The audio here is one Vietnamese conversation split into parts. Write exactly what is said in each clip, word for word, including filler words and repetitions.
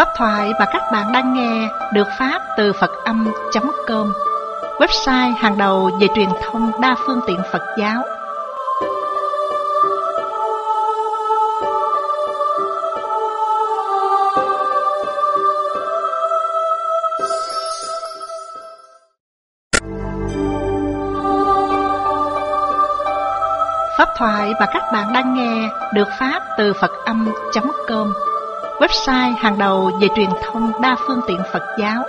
Pháp thoại mà các bạn đang nghe được phát từ Phật âm chấm com, website hàng đầu về truyền thông đa phương tiện Phật giáo. Pháp thoại mà các bạn đang nghe được phát từ Phật âm chấm com, website hàng đầu về truyền thông đa phương tiện Phật giáo.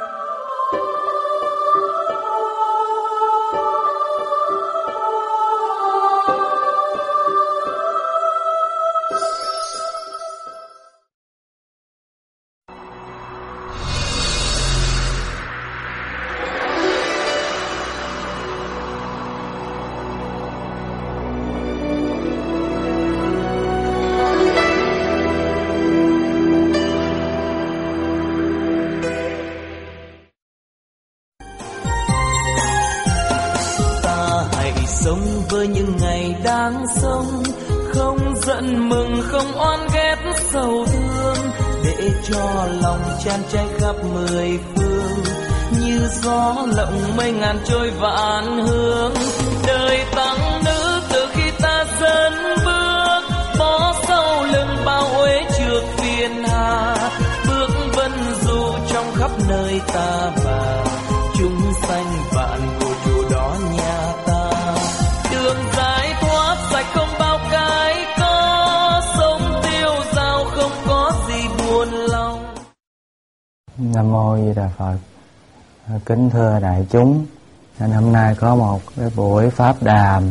Sống với những ngày đang sống, không giận mừng, không oán ghét sầu thương, để cho lòng chan cháy khắp mười phương, như gió lộng mây ngàn trôi vạn hướng. Đời tăng nữ từ khi ta dẫn bước, bỏ sau lưng bao uế trượt phiền hà, bước vân du trong khắp nơi ta bà, chúng sanh vạn của chủ đó nhà ta. Đường giải thoát sạch không bao cái có, sống tiêu dao không có gì buồn lòng. Nam mô Di Đà Phật. Kính thưa đại chúng, nên hôm nay có một cái buổi pháp đàm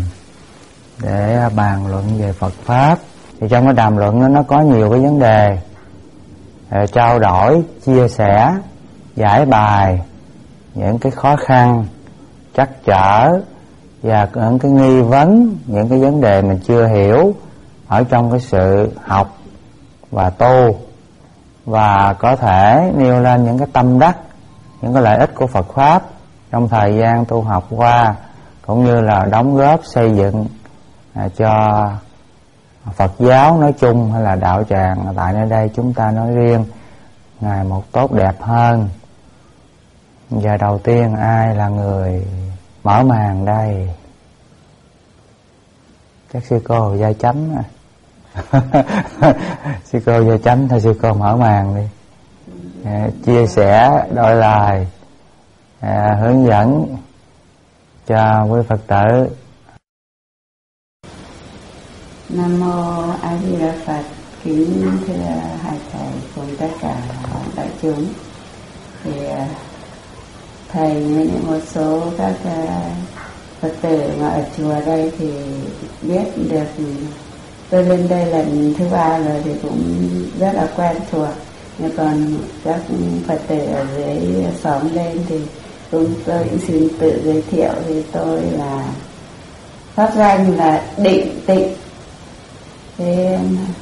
để bàn luận về Phật pháp. Thì trong cái đàm luận đó, nó có nhiều cái vấn đề trao đổi, chia sẻ, giải bài những cái khó khăn, trắc trở và những cái nghi vấn, những cái vấn đề mình chưa hiểu ở trong cái sự học và tu, và có thể nêu lên những cái tâm đắc, những cái lợi ích của Phật pháp trong thời gian tu học qua, cũng như là đóng góp xây dựng à, cho Phật giáo nói chung hay là đạo tràng tại nơi đây chúng ta nói riêng ngày một tốt đẹp hơn. Giờ đầu tiên ai là người mở màn đây? Chắc sư cô Gia Chánh à. Sư cô Gia Chánh thôi, sư cô mở màn đi, à, chia sẻ đôi lời, à, hướng dẫn cho quý Phật tử. Nam mô A Di Đà Phật. Kính thưa hai thầy cùng tất cả đại chúng. Thì thầy với một số các Phật tử mà ở chùa đây thì biết được tôi lên đây lần thứ ba rồi thì cũng rất là quen thuộc. Nhưng còn các Phật tử ở dưới xóm lên thì cũng tôi cũng xin tự giới thiệu. Thì tôi là pháp danh là Định Tịnh, thế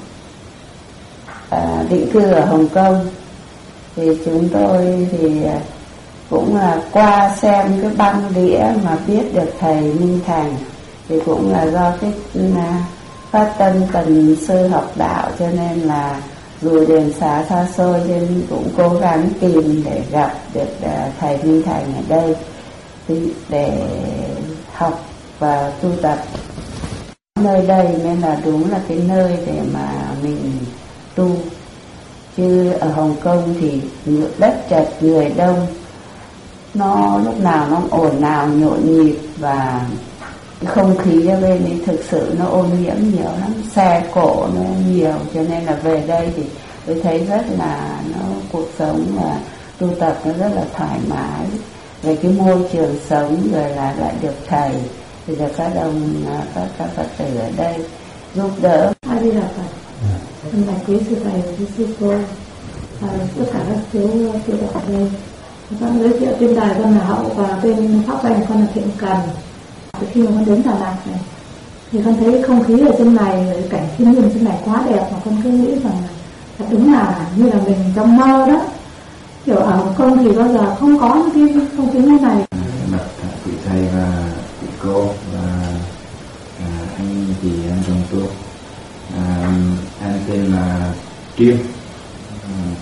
à, định cư ở Hồng Kông. Thì chúng tôi thì cũng là qua xem cái băng đĩa mà biết được thầy Minh Thành, thì cũng là do cái phát tâm tần sư học đạo, cho nên là dù đường xá xa xôi nhưng cũng cố gắng tìm để gặp được thầy Minh Thành ở đây để học và tu tập. Nơi đây nên là đúng là cái nơi để mà mình tu, chứ ở Hồng Kông thì đất chật người đông, nó lúc nào nó ồn ào nhộn nhịp, và cái không khí ở bên ấy thực sự nó ô nhiễm nhiều lắm, xe cộ nó nhiều, cho nên là về đây thì tôi thấy rất là nó cuộc sống và tu tập nó rất là thoải mái về cái môi trường sống, rồi là lại được thầy thì được các đồng các các Phật tử ở đây giúp đỡ. A Di Đà Phật. Thân bạch quý sư thầy và quý sư cô, à, tất cả các chú sư đạo ở đây. Con giới thiệu tên đài con là Hậu và tên pháp danh con là Thiện Cần. Từ khi mà con đến Đà Lạt này thì con thấy không khí ở trên này, cảnh thiên nhiên trên này quá đẹp, mà con cứ nghĩ rằng là đúng là như là mình trong mơ đó. Kiểu ở Hồng Kông thì bao giờ không có những cái không khí như này. Mặt quý thầy và quý cô và à, anh chị anh đồng tu, à, anh tên là Triêm, à,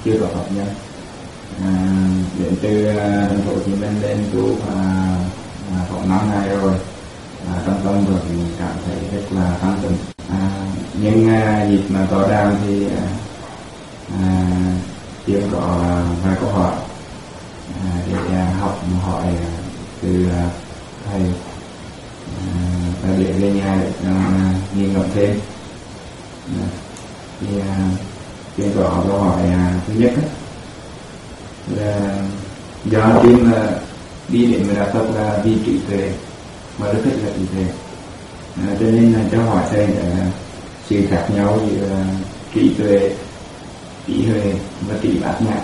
chưa có pháp nhân. À, đến từ thành phố Hồ Chí Minh lên tu và à, khoảng năm ngày rồi, à, trong tâm được cảm thấy rất là tăng tĩnh. À, nhưng à, dịp mà tọa đàm thì à, chưa có vài câu hỏi à, để à, học hỏi từ à, thầy và để về nhà để à, nghiên cứu thêm. À, thì à, chưa có câu hỏi à, thứ nhất ấy, là do tim là đi đến Đà Phật là vì trí tuệ mà rất thích là trí tuệ, à, cho nên là cho hỏi thầy là sự khác nhau giữa trí tuệ, trí huệ và trí bát nhã,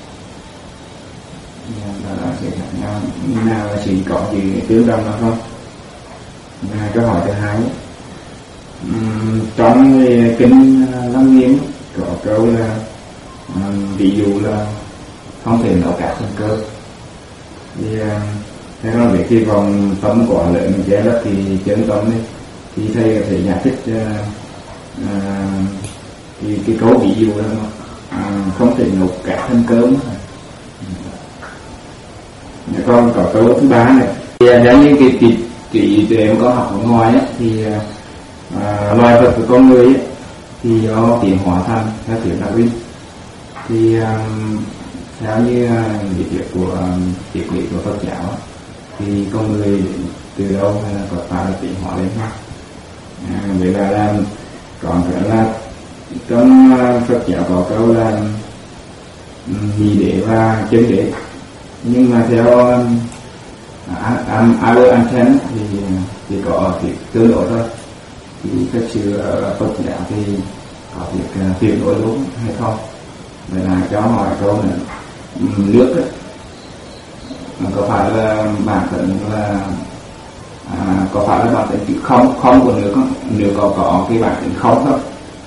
đó là sự khác nhau. Nhưng nào là sự có gì tương đồng đó không? À, câu hỏi thứ hai, uhm, trong kinh Lăng Nghiêm có câu là um, ví dụ là không thể nấu cả thành cơ, thì theo nó về khi vòng tâm quả lợi mình che lấp thì chân tâm đấy, thì thầy có thể giải thích uh, uh, thì cái câu ví dụ là uh, không thể nấu cả thành cơm. Con có câu thứ ba này, thì nếu như cái cái trí tuệ có học ở ngoài ấy, thì uh, loài vật của con người ấy, thì do tiến hóa thành theo kiểu đạo Vinh, thì um, theo như lý thuyết của triết lý của Phật giáo thì con người từ đâu hay là có phải là tiến hóa lên không? À, vậy là, là còn phải là trong Phật giáo có câu là nhị đế và chân đế, nhưng mà theo Albert Einstein thì chỉ có việc tương đối thôi. Thì thật sự ở Phật giáo thì có việc tuyệt đối đúng hay không? Vậy là cho hỏi câu này, nước ấy, có phải là bản thân là à, có phải là bản thân chữ không không của nước không? Nước có có cái bản thân không không?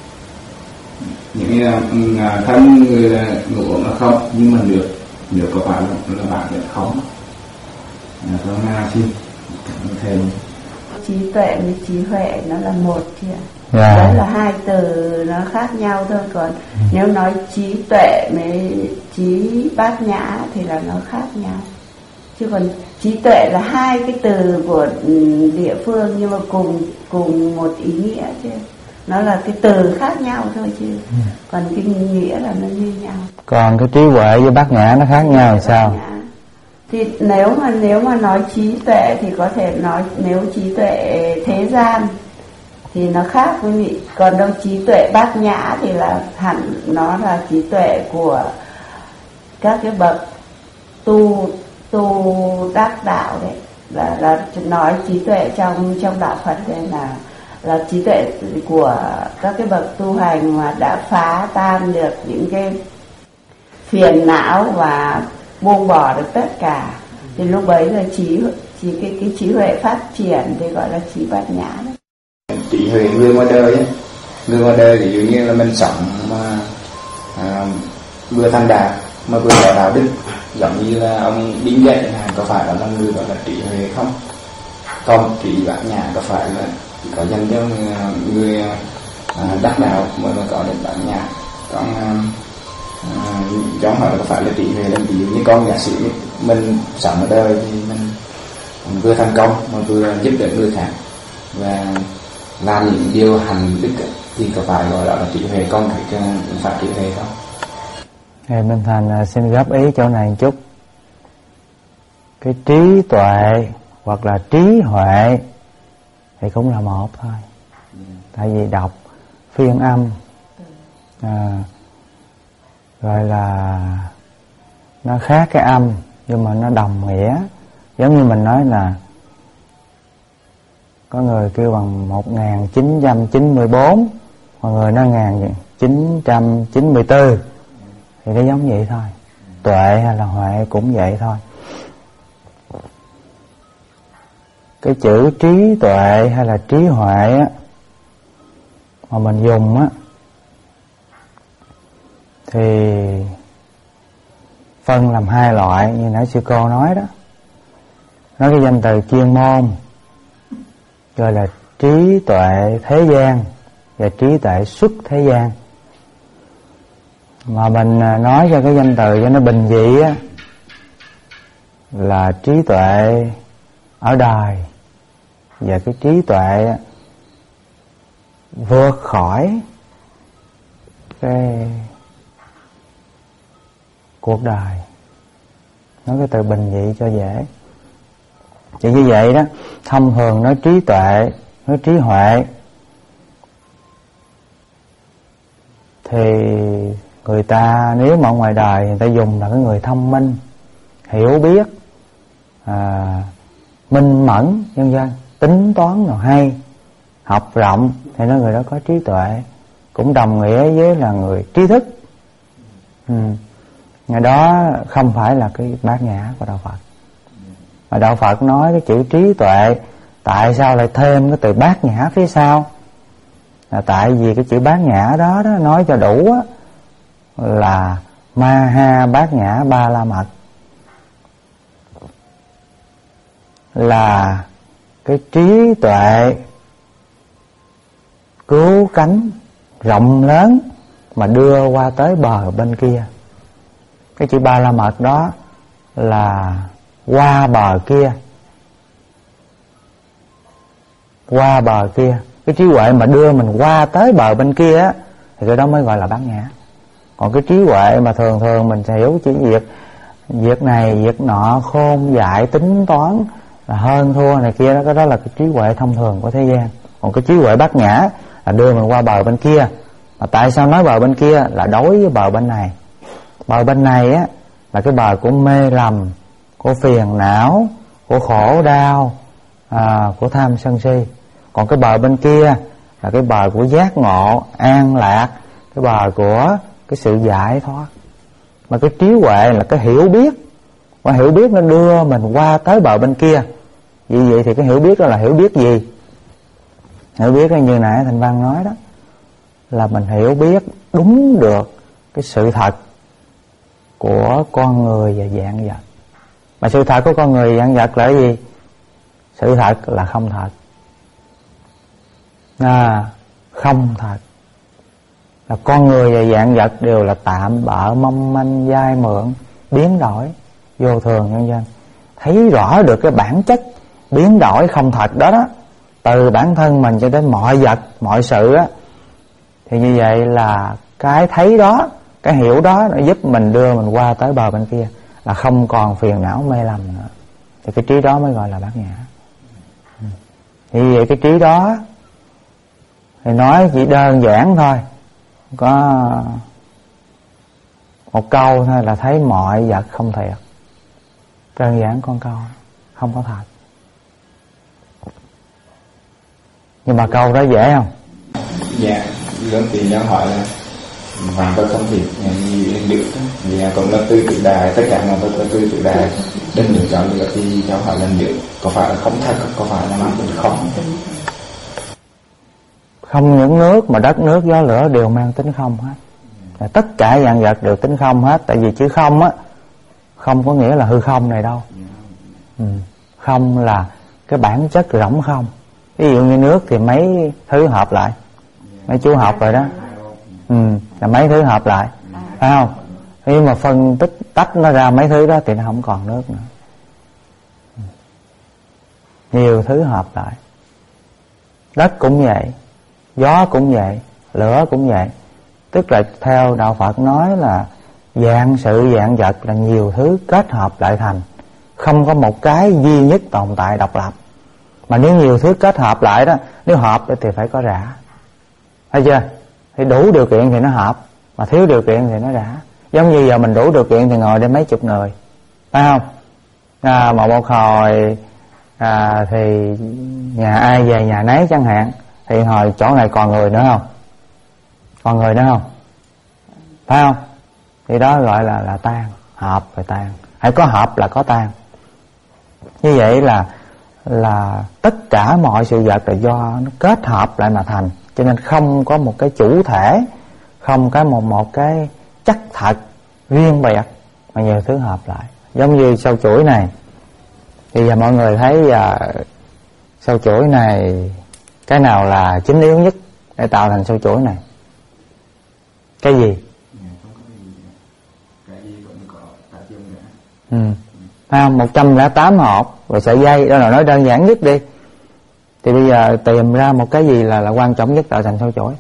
Những uh, thân người là ngủ uống là không, nhưng mà nước nước có phải là, là bản thân không? À, tôi nghe xin thêm. Trí tuệ với trí huệ nó là một chứ ạ. Yeah. Đó là hai từ nó khác nhau thôi, còn ừ. nếu nói trí tuệ với trí bát nhã thì là nó khác nhau. Chứ còn trí tuệ là hai cái từ của địa phương nhưng mà cùng cùng một ý nghĩa chứ. Nó là cái từ khác nhau thôi chứ. Ừ. Còn cái nghĩa là nó như nhau. Còn cái trí huệ với bát nhã nó khác nhau thì sao? Nhã. Thì nếu mà nếu mà nói trí tuệ thì có thể nói nếu trí tuệ thế gian thì nó khác với vị, còn đâu trí tuệ bát nhã thì là hẳn nó là trí tuệ của các cái bậc tu tu đắc đạo đấy, là là nói trí tuệ trong trong đạo Phật đây là là trí tuệ của các cái bậc tu hành mà đã phá tan được những cái phiền não và buông bỏ được tất cả, thì lúc bấy giờ trí trí cái cái trí huệ phát triển thì gọi là trí bát nhã đấy. Trí huệ người ngoài đời ấy. Người ngoài đời ví dụ như là mình sống mà à, vừa thành đạt mà vừa có đạo đức, giống như là ông Đinh Dạy này, có phải là một người gọi là trí huệ không? Còn trí bát nhã có phải là chỉ có dành cho người, người à, đắc đạo mới mà có được bát nhã? Còn à, à, giống hỏi là có phải là trí huệ là ví dụ như con giả sử mình sống ở đời thì mình, mình vừa thành công mà vừa giúp đỡ người khác và làm những điều hành đức thì có phải gọi là trí huệ, con phải phải trí huệ không? Thầy Minh Thành xin góp ý chỗ này một chút. Cái trí tuệ hoặc là trí huệ thì cũng là một thôi. Tại vì đọc phiên âm à, gọi là nó khác cái âm nhưng mà nó đồng nghĩa. Giống như mình nói là có người kêu bằng một nghìn chín trăm chín mươi bốn, mọi người nói một nghìn chín trăm chín mươi tư, thì nó giống vậy thôi. Tuệ hay là huệ cũng vậy thôi. Cái chữ trí tuệ hay là trí huệ á, mà mình dùng á, thì phân làm hai loại như nãy sư cô nói đó. Nói cái danh từ chuyên môn gọi là trí tuệ thế gian và trí tuệ xuất thế gian. Mà mình nói cho cái danh từ cho nó bình dị á, là trí tuệ ở đời và cái trí tuệ vượt khỏi cái cuộc đời. Nói cái từ bình dị cho dễ. Thì như vậy đó, thông thường nói trí tuệ, nói trí huệ, thì người ta nếu mà ở ngoài đời người ta dùng là cái người thông minh, hiểu biết, à, minh mẫn, vân vân, tính toán nào hay, học rộng, thì nói người đó có trí tuệ, cũng đồng nghĩa với là người trí thức. Ừ. Người đó không phải là cái bát nhã của đạo Phật. Mà đạo Phật nói cái chữ trí tuệ, tại sao lại thêm cái từ bát nhã phía sau? Là tại vì cái chữ bát nhã đó, đó nói cho đủ á, là ma ha bát nhã ba la mật, là cái trí tuệ cứu cánh rộng lớn mà đưa qua tới bờ bên kia. Cái chữ ba la mật đó là qua bờ kia, qua bờ kia. Cái trí huệ mà đưa mình qua tới bờ bên kia á, thì cái đó mới gọi là bát nhã. Còn cái trí huệ mà thường thường mình sẽ hiểu chỉ việc việc này việc nọ, khôn dại tính toán, là hơn thua này kia đó, cái đó là cái trí huệ thông thường của thế gian. Còn cái trí huệ bát nhã là đưa mình qua bờ bên kia. Mà tại sao nói bờ bên kia? Là đối với bờ bên này. Bờ bên này á là cái bờ của mê lầm, của phiền não, của khổ đau, à, của tham sân si. Còn cái bờ bên kia là cái bờ của giác ngộ, an lạc, cái bờ của cái sự giải thoát. Mà cái trí huệ là cái hiểu biết, và hiểu biết nó đưa mình qua tới bờ bên kia. Vì vậy thì cái hiểu biết đó là hiểu biết gì? Hiểu biết là như nãy Thành Văn nói đó, là mình hiểu biết đúng được cái sự thật của con người và vạn vật. Mà sự thật của con người và vạn vật là cái gì? Sự thật là không thật. À, không thật là con người và vạn vật đều là tạm bợ, mong manh, dai mượn, biến đổi, vô thường, nhân dân. Thấy rõ được cái bản chất biến đổi không thật đó đó, từ bản thân mình cho đến mọi vật, mọi sự á, thì như vậy là cái thấy đó, cái hiểu đó nó giúp mình đưa mình qua tới bờ bên kia, là không còn phiền não mê lầm nữa. Thì cái trí đó mới gọi là bát nhã. Thì vậy cái trí đó thì nói chỉ đơn giản thôi, có một câu thôi là thấy mọi vật không thiệt. Đơn giản con câu, không có thật. Nhưng mà câu đó dễ không? Dạ, lớn tiền nhân hỏi là vàng tôi không thiệt, như em được đó. Vì cũng là tư tự đài, tất cả mọi tôi là tư tự đài. Đừng được chọn được thì cháu hỏi là được. Có phải là không thật, có phải là mang tính không? Không những nước mà đất nước gió lửa đều mang tính không hết. Là tất cả vạn vật đều tính không hết. Tại vì chữ không á, không có nghĩa là hư không này đâu. Ừ. Không là cái bản chất rỗng không. Ví dụ như nước thì mấy thứ hợp lại, mấy chú học rồi đó. Ừ, là mấy thứ hợp lại, phải không? Nhưng mà phân tích tách nó ra mấy thứ đó thì nó không còn nước nữa. Nhiều thứ hợp lại. Đất cũng vậy, gió cũng vậy, lửa cũng vậy. Tức là theo đạo Phật nói là vạn sự vạn vật là nhiều thứ kết hợp lại thành, không có một cái duy nhất tồn tại độc lập. Mà nếu nhiều thứ kết hợp lại đó, nếu hợp thì phải có rã. Thấy chưa? Thì đủ điều kiện thì nó hợp, mà thiếu điều kiện thì nó rã. Giống như giờ mình đủ điều kiện thì ngồi đây mấy chục người, phải không? À, mà một hồi à, thì nhà ai về nhà nấy chẳng hạn, thì hồi chỗ này còn người nữa không? Còn người nữa không? Phải không? Thì đó gọi là là tan, hợp rồi tan. Hãy có hợp là có tan. Như vậy là là tất cả mọi sự vật là do nó kết hợp lại mà thành. Cho nên không có một cái chủ thể, không có một một cái chất thật riêng biệt, mà nhiều thứ hợp lại. Giống như sâu chuỗi này, thì giờ mọi người thấy à, sâu chuỗi này cái nào là chính yếu nhất để tạo thành sâu chuỗi này? Cái gì? Ừ. À, một trăm lẻ tám hộp rồi sợi dây, đó là nói đơn giản nhất đi. Thì bây giờ tìm ra một cái gì là là quan trọng nhất tạo thành sâu chổi.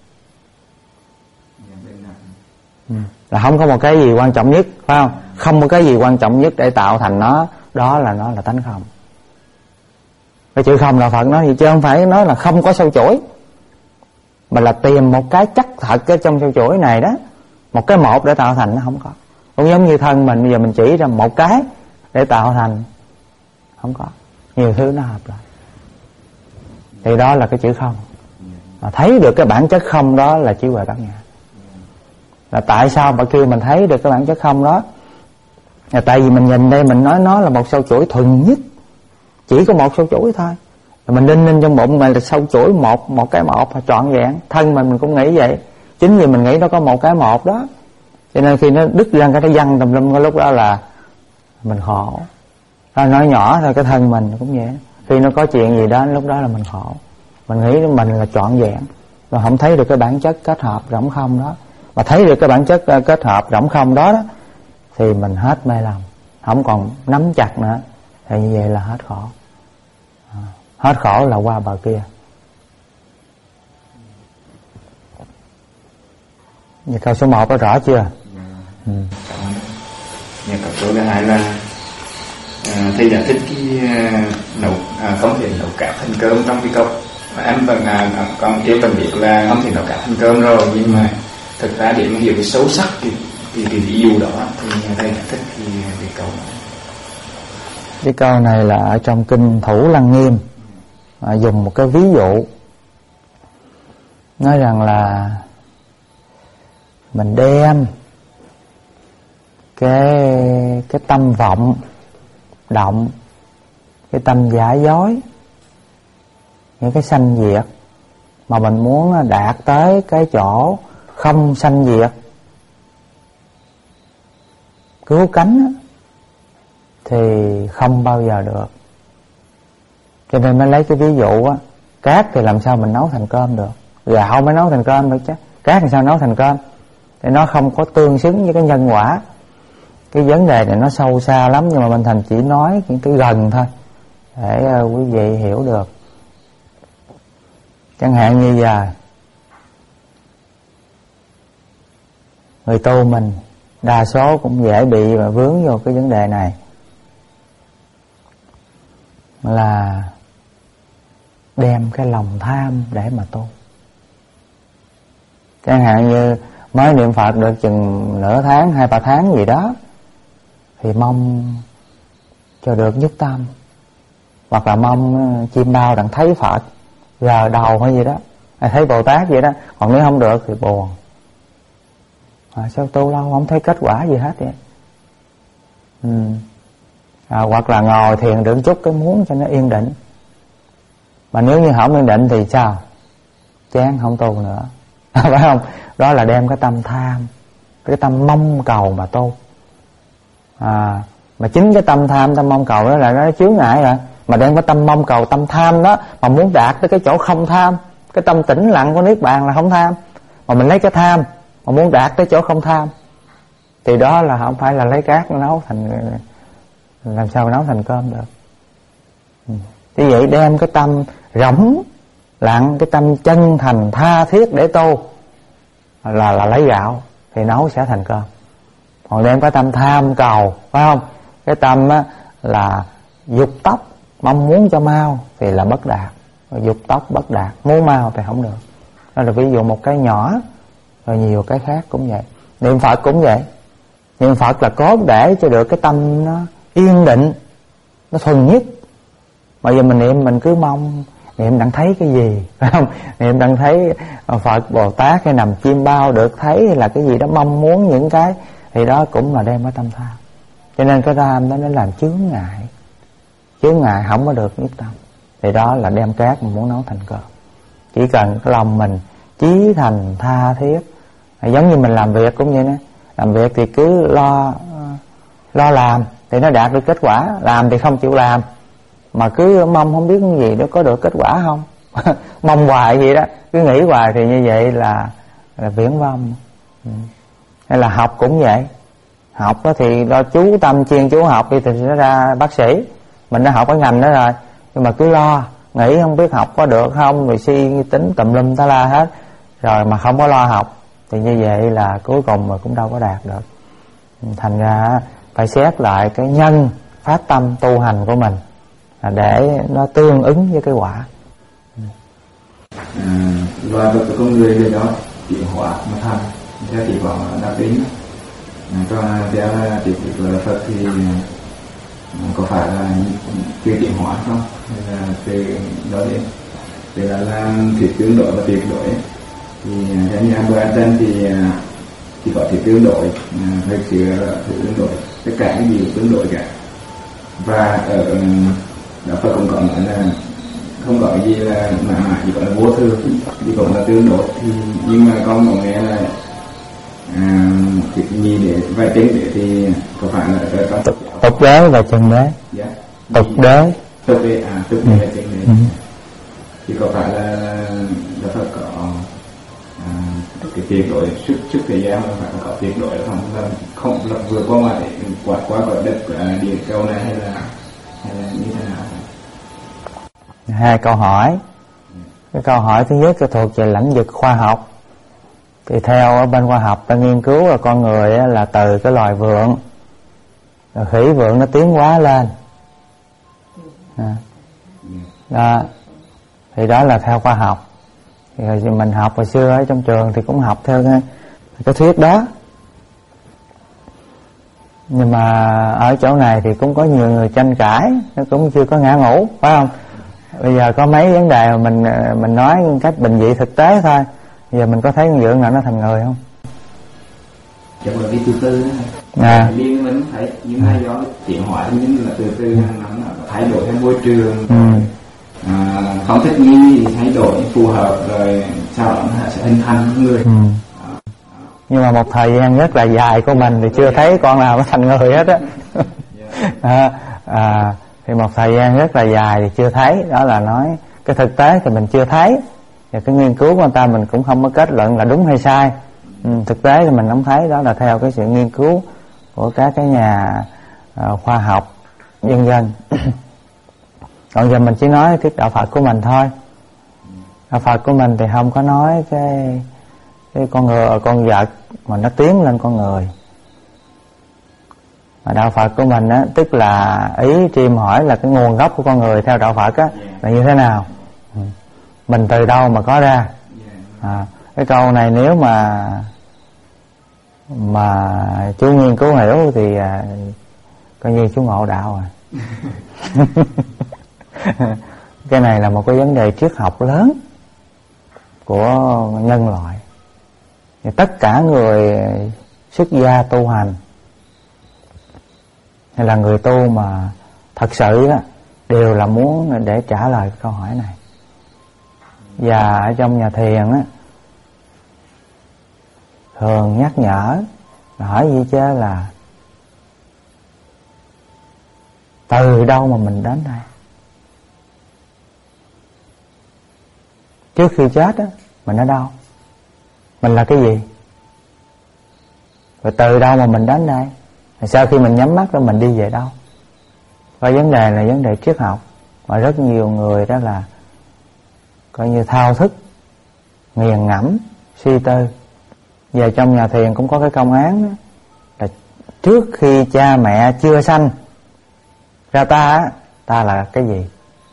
Ừ. Là không có một cái gì quan trọng nhất, phải không? Không có cái gì quan trọng nhất để tạo thành nó, đó là nó là tánh không. Cái chữ không là Phật nói gì chứ không phải nói là không có sâu chổi, mà là tìm một cái chắc thật ở trong sâu chổi này đó, một cái một để tạo thành nó không có. Cũng giống như thân mình bây giờ mình chỉ ra một cái để tạo thành, không có, nhiều thứ nó hợp lại. Thì đó là cái chữ không. Mà thấy được cái bản chất không đó là trí huệ bát nhã. Là tại sao mà kêu mình thấy được cái bản chất không đó? Là tại vì mình nhìn đây mình nói nó là một sâu chuỗi thuần nhất, chỉ có một sâu chuỗi thôi. Rồi mình đinh ninh trong bụng mình là sâu chuỗi một, một cái một trọn vẹn. Thân mình mình cũng nghĩ vậy. Chính vì mình nghĩ nó có một cái một đó, cho nên khi nó đứt ra cái nó văng tùm lum, cái lúc đó là mình khổ. Nó nói nhỏ thôi, cái thân mình cũng vậy. Khi nó có chuyện gì đó, lúc đó là mình khổ. Mình nghĩ mình là trọn vẹn, rồi không thấy được cái bản chất kết hợp rỗng không đó. Mà thấy được cái bản chất kết hợp rỗng không đó, đó thì mình hết mê lầm, không còn nắm chặt nữa. Thì như vậy là hết khổ. À, hết khổ là qua bờ kia. Vậy câu số một có rõ chưa? Ừ. Nhà câu số thứ hai là à, thầy giải thích cái à, nấu à, không thể nấu cả thành cơm trong cái cốc. Em vẫn à, con yêu cần biết là không thể nấu cả thành cơm rồi, nhưng mà thực ra để mà hiểu cái sâu sắc thì thì cái ví dụ đó thì thầy giải thích thì cái câu này. Cái câu này là ở trong kinh Thủ Lăng Nghiêm, à, dùng một cái ví dụ nói rằng là mình đem cái cái tâm vọng động, cái tâm giả dối, những cái sanh diệt mà mình muốn đạt tới cái chỗ không sanh diệt, cứu cánh thì không bao giờ được. Cho nên mới lấy cái ví dụ á, cát thì làm sao mình nấu thành cơm được, gạo mới nấu thành cơm được chứ, cát làm sao nấu thành cơm. Thì nó không có tương xứng với cái nhân quả. Cái vấn đề này nó sâu xa lắm, nhưng mà mình thành chỉ nói những cái gần thôi để uh, quý vị hiểu được. Chẳng hạn như giờ người tu mình đa số cũng dễ bị và vướng vô cái vấn đề này, là đem cái lòng tham để mà tu. Chẳng hạn như mới niệm Phật được chừng nửa tháng, hai ba tháng gì đó, thì mong cho được nhất tâm, hoặc là mong chim bao đặng thấy Phật gờ đầu hay gì đó, hay thấy Bồ Tát vậy đó. Còn nếu không được thì buồn. À, sao tu lâu không thấy kết quả gì hết vậy? Ừ. À, hoặc là ngồi thiền được chút cái muốn cho nó yên định, mà nếu như không yên định thì sao? Chán không tu nữa. Phải không? Đó là đem cái tâm tham, cái tâm mong cầu mà tu. À, mà chính cái tâm tham, tâm mong cầu đó là nó chướng ngại rồi. Mà đem cái tâm mong cầu, tâm tham đó mà muốn đạt tới cái chỗ không tham, cái tâm tĩnh lặng của Niết Bàn là không tham, mà mình lấy cái tham mà muốn đạt tới chỗ không tham, thì đó là không phải là lấy cát nấu thành, làm sao nấu thành cơm được. Ừ. Như vậy đem cái tâm rỗng lặng, cái tâm chân thành tha thiết để tu là là lấy gạo thì nấu sẽ thành cơm. Còn đem cái tâm tham cầu, phải không? Cái tâm á, là dục tốc, mong muốn cho mau thì là bất đạt. Dục tốc bất đạt, muốn mau thì không được. Đó là ví dụ một cái nhỏ, rồi nhiều cái khác cũng vậy. Niệm Phật cũng vậy. Niệm Phật là cốt để cho được cái tâm nó yên định, nó thuần nhất. Mà giờ mình niệm mình cứ mong niệm đặng thấy cái gì, phải không? Niệm đặng thấy Phật, Bồ Tát hay nằm chim bao được thấy, hay là cái gì đó mong muốn những cái, thì đó cũng là đem cái tâm tham. Cho nên cái tham đó nó làm chướng ngại, chướng ngại không có được nhất tâm. Thì đó là đem cát mà muốn nấu thành cơm. Chỉ cần cái lòng mình chí thành tha thiết, giống như mình làm việc cũng vậy đó. Làm việc thì cứ lo lo làm thì nó đạt được kết quả, làm thì không chịu làm, mà cứ mong không biết cái gì đó có được kết quả không. Mong hoài vậy đó, cứ nghĩ hoài thì như vậy là là viễn vông. Ừ. Hay là học cũng vậy. Học đó thì lo chú tâm chuyên chú học đi thì sẽ ra bác sĩ. Mình đã học cái ngành đó rồi, nhưng mà cứ lo nghĩ không biết học có được không, rồi suy tính tùm lum tá la hết, rồi mà không có lo học thì như vậy là cuối cùng mà cũng đâu có đạt được. Thành ra phải xét lại cái nhân phát tâm tu hành của mình để nó tương ứng với cái quả. À, và với con người bên đó chuyển hóa mà thành theo chỉ bảo đáp tính. À, còn theo chỉ của Phật thì có phải là chưa chuyển hóa không, hay là từ đó đến từ đó là thuyết tương đối và tuyệt đối. Thì theo như Albert Einstein thì chỉ có thuyết tương đối, thật sự là thuyết tương đối, tất cả những gì tương đối cả. Và ở đó Phật cũng có nói là không có gì là mà chỉ có là vô thường, chỉ có là tương đối. Thì nhưng mà con có nghe là à, cái gì để vài tiếng để thì có phải là ở trong tục tục đế và chân đế. Dạ. Tục đế. Tục đế à tục đế và chân đế. Ừ. Thì có phải là là Phật có à, cái tuyệt đối suốt suốt thời gian mà phải có tuyệt đối không là không là vừa qua ngoài quạt qua khỏi đất của địa cầu này, hay là hay là như thế nào? Hai câu hỏi. Cái câu hỏi thứ nhất là thuộc về lĩnh vực khoa học. Thì theo ở bên khoa học ta nghiên cứu là con người là từ cái loài vượn, rồi khỉ vượn nó tiến hóa lên. À. Đó. Thì đó là theo khoa học. Thì rồi mình học hồi xưa ở trong trường thì cũng học theo cái, cái thuyết đó. Nhưng mà ở chỗ này thì cũng có nhiều người tranh cãi, nó cũng chưa có ngã ngũ, phải không? Bây giờ có mấy vấn đề mà mình mình nói cách bình dị thực tế thôi. Bây giờ mình có thấy con vượn nào nó thành người không? Chẳng là cái từ từ à. Liên mình thấy những ai do chuyển hóa nhưng là từ từ nó thay đổi theo môi trường, ừ. à, không thích nghi thì thay đổi phù hợp, rồi sau đó nó sẽ hình thành người. ừ. Nhưng mà một thời gian rất là dài của mình thì chưa thấy con nào nó thành người hết á. à, à, thì một thời gian rất là dài thì chưa thấy. Đó là nói cái thực tế thì mình chưa thấy, và cái nghiên cứu của người ta mình cũng không có kết luận là đúng hay sai. ừ, thực tế thì mình không thấy. Đó là theo cái sự nghiên cứu của các cái nhà uh, khoa học vân vân. Còn giờ mình chỉ nói thuyết đạo Phật của mình thôi. Đạo Phật của mình thì không có nói cái cái con người con vật mà nó tiến lên con người. Mà đạo Phật của mình á, tức là ý Trim hỏi là cái nguồn gốc của con người theo đạo Phật á là như thế nào, mình từ đâu mà có ra. à, cái câu này nếu mà mà chú nghiên cứu hiểu thì à, coi như chú ngộ đạo rồi. Cái này là một cái vấn đề triết học lớn của nhân loại. Thì tất cả người xuất gia tu hành hay là người tu mà thật sự á, đều là muốn để trả lời cái câu hỏi này. Và ở trong nhà thiền á, thường nhắc nhở hỏi gì chứ là từ đâu mà mình đến đây. Trước khi chết á, mình ở đâu, mình là cái gì, rồi từ đâu mà mình đến đây, rồi sau khi mình nhắm mắt đó mình đi về đâu. Và vấn đề là vấn đề triết học, và rất nhiều người đó là coi như thao thức, nghiền ngẫm, suy tư. Về trong nhà thiền cũng có cái công án đó, là trước khi cha mẹ chưa sanh ra ta á, ta là cái gì.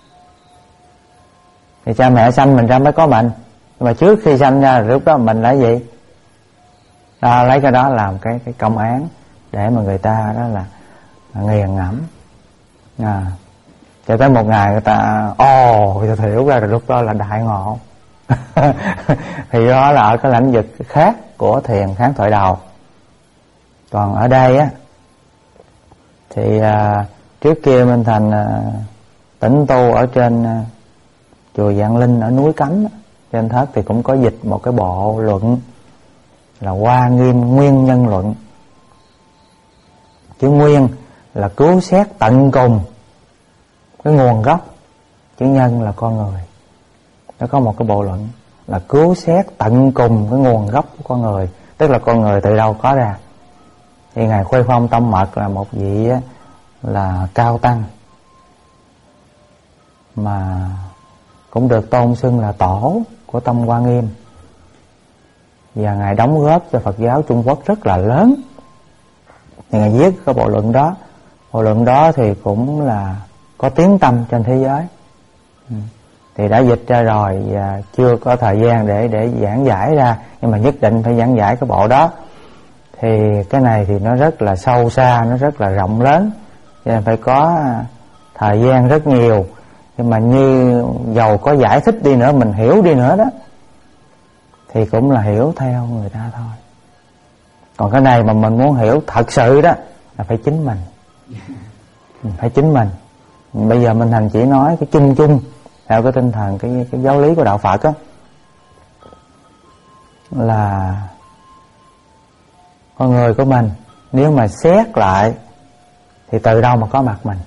Thì cha mẹ sanh mình ra mới có mình, nhưng mà trước khi sanh ra lúc đó mình là gì. Đó, lấy cái đó làm cái cái công án để mà người ta đó là, là nghiền ngẫm. à, cho tới một ngày người ta ồ oh, người ta hiểu ra rồi, lúc đó là đại ngộ. Thì đó là ở cái lĩnh vực khác của thiền kháng thoại đầu. Còn ở đây á thì à, trước kia Minh Thành à, tĩnh tu ở trên à, chùa Vạn Linh ở núi Cấm á, trên thất thì cũng có dịch một cái bộ luận là Hoa Nghiêm Nguyên Nhân Luận. Chữ nguyên là cứu xét tận cùng cái nguồn gốc, chữ nhân là con người. Nó có một cái bộ luận là cứu xét tận cùng cái nguồn gốc của con người, tức là con người từ đâu có ra. Thì ngài Khuê Phong Tông Mật là một vị á, là cao tăng mà cũng được tôn xưng là tổ của Tông Hoa Nghiêm, và ngài đóng góp cho Phật giáo Trung Quốc rất là lớn. Thì ngài viết cái bộ luận đó, bộ luận đó thì cũng là có tiếng tăm trên thế giới. Ừ. Thì đã dịch ra rồi và chưa có thời gian để để giảng giải ra, nhưng mà nhất định phải giảng giải cái bộ đó. Thì cái này thì nó rất là sâu xa, nó rất là rộng lớn, cho nên phải có thời gian rất nhiều. Nhưng mà như dầu có giải thích đi nữa, mình hiểu đi nữa đó, thì cũng là hiểu theo người ta thôi. Còn cái này mà mình muốn hiểu thật sự đó là phải chính mình, phải chính mình. Bây giờ mình thành chỉ nói cái chung chung theo cái tinh thần cái cái giáo lý của đạo Phật á, là con người của mình nếu mà xét lại thì từ đâu mà có mặt mình.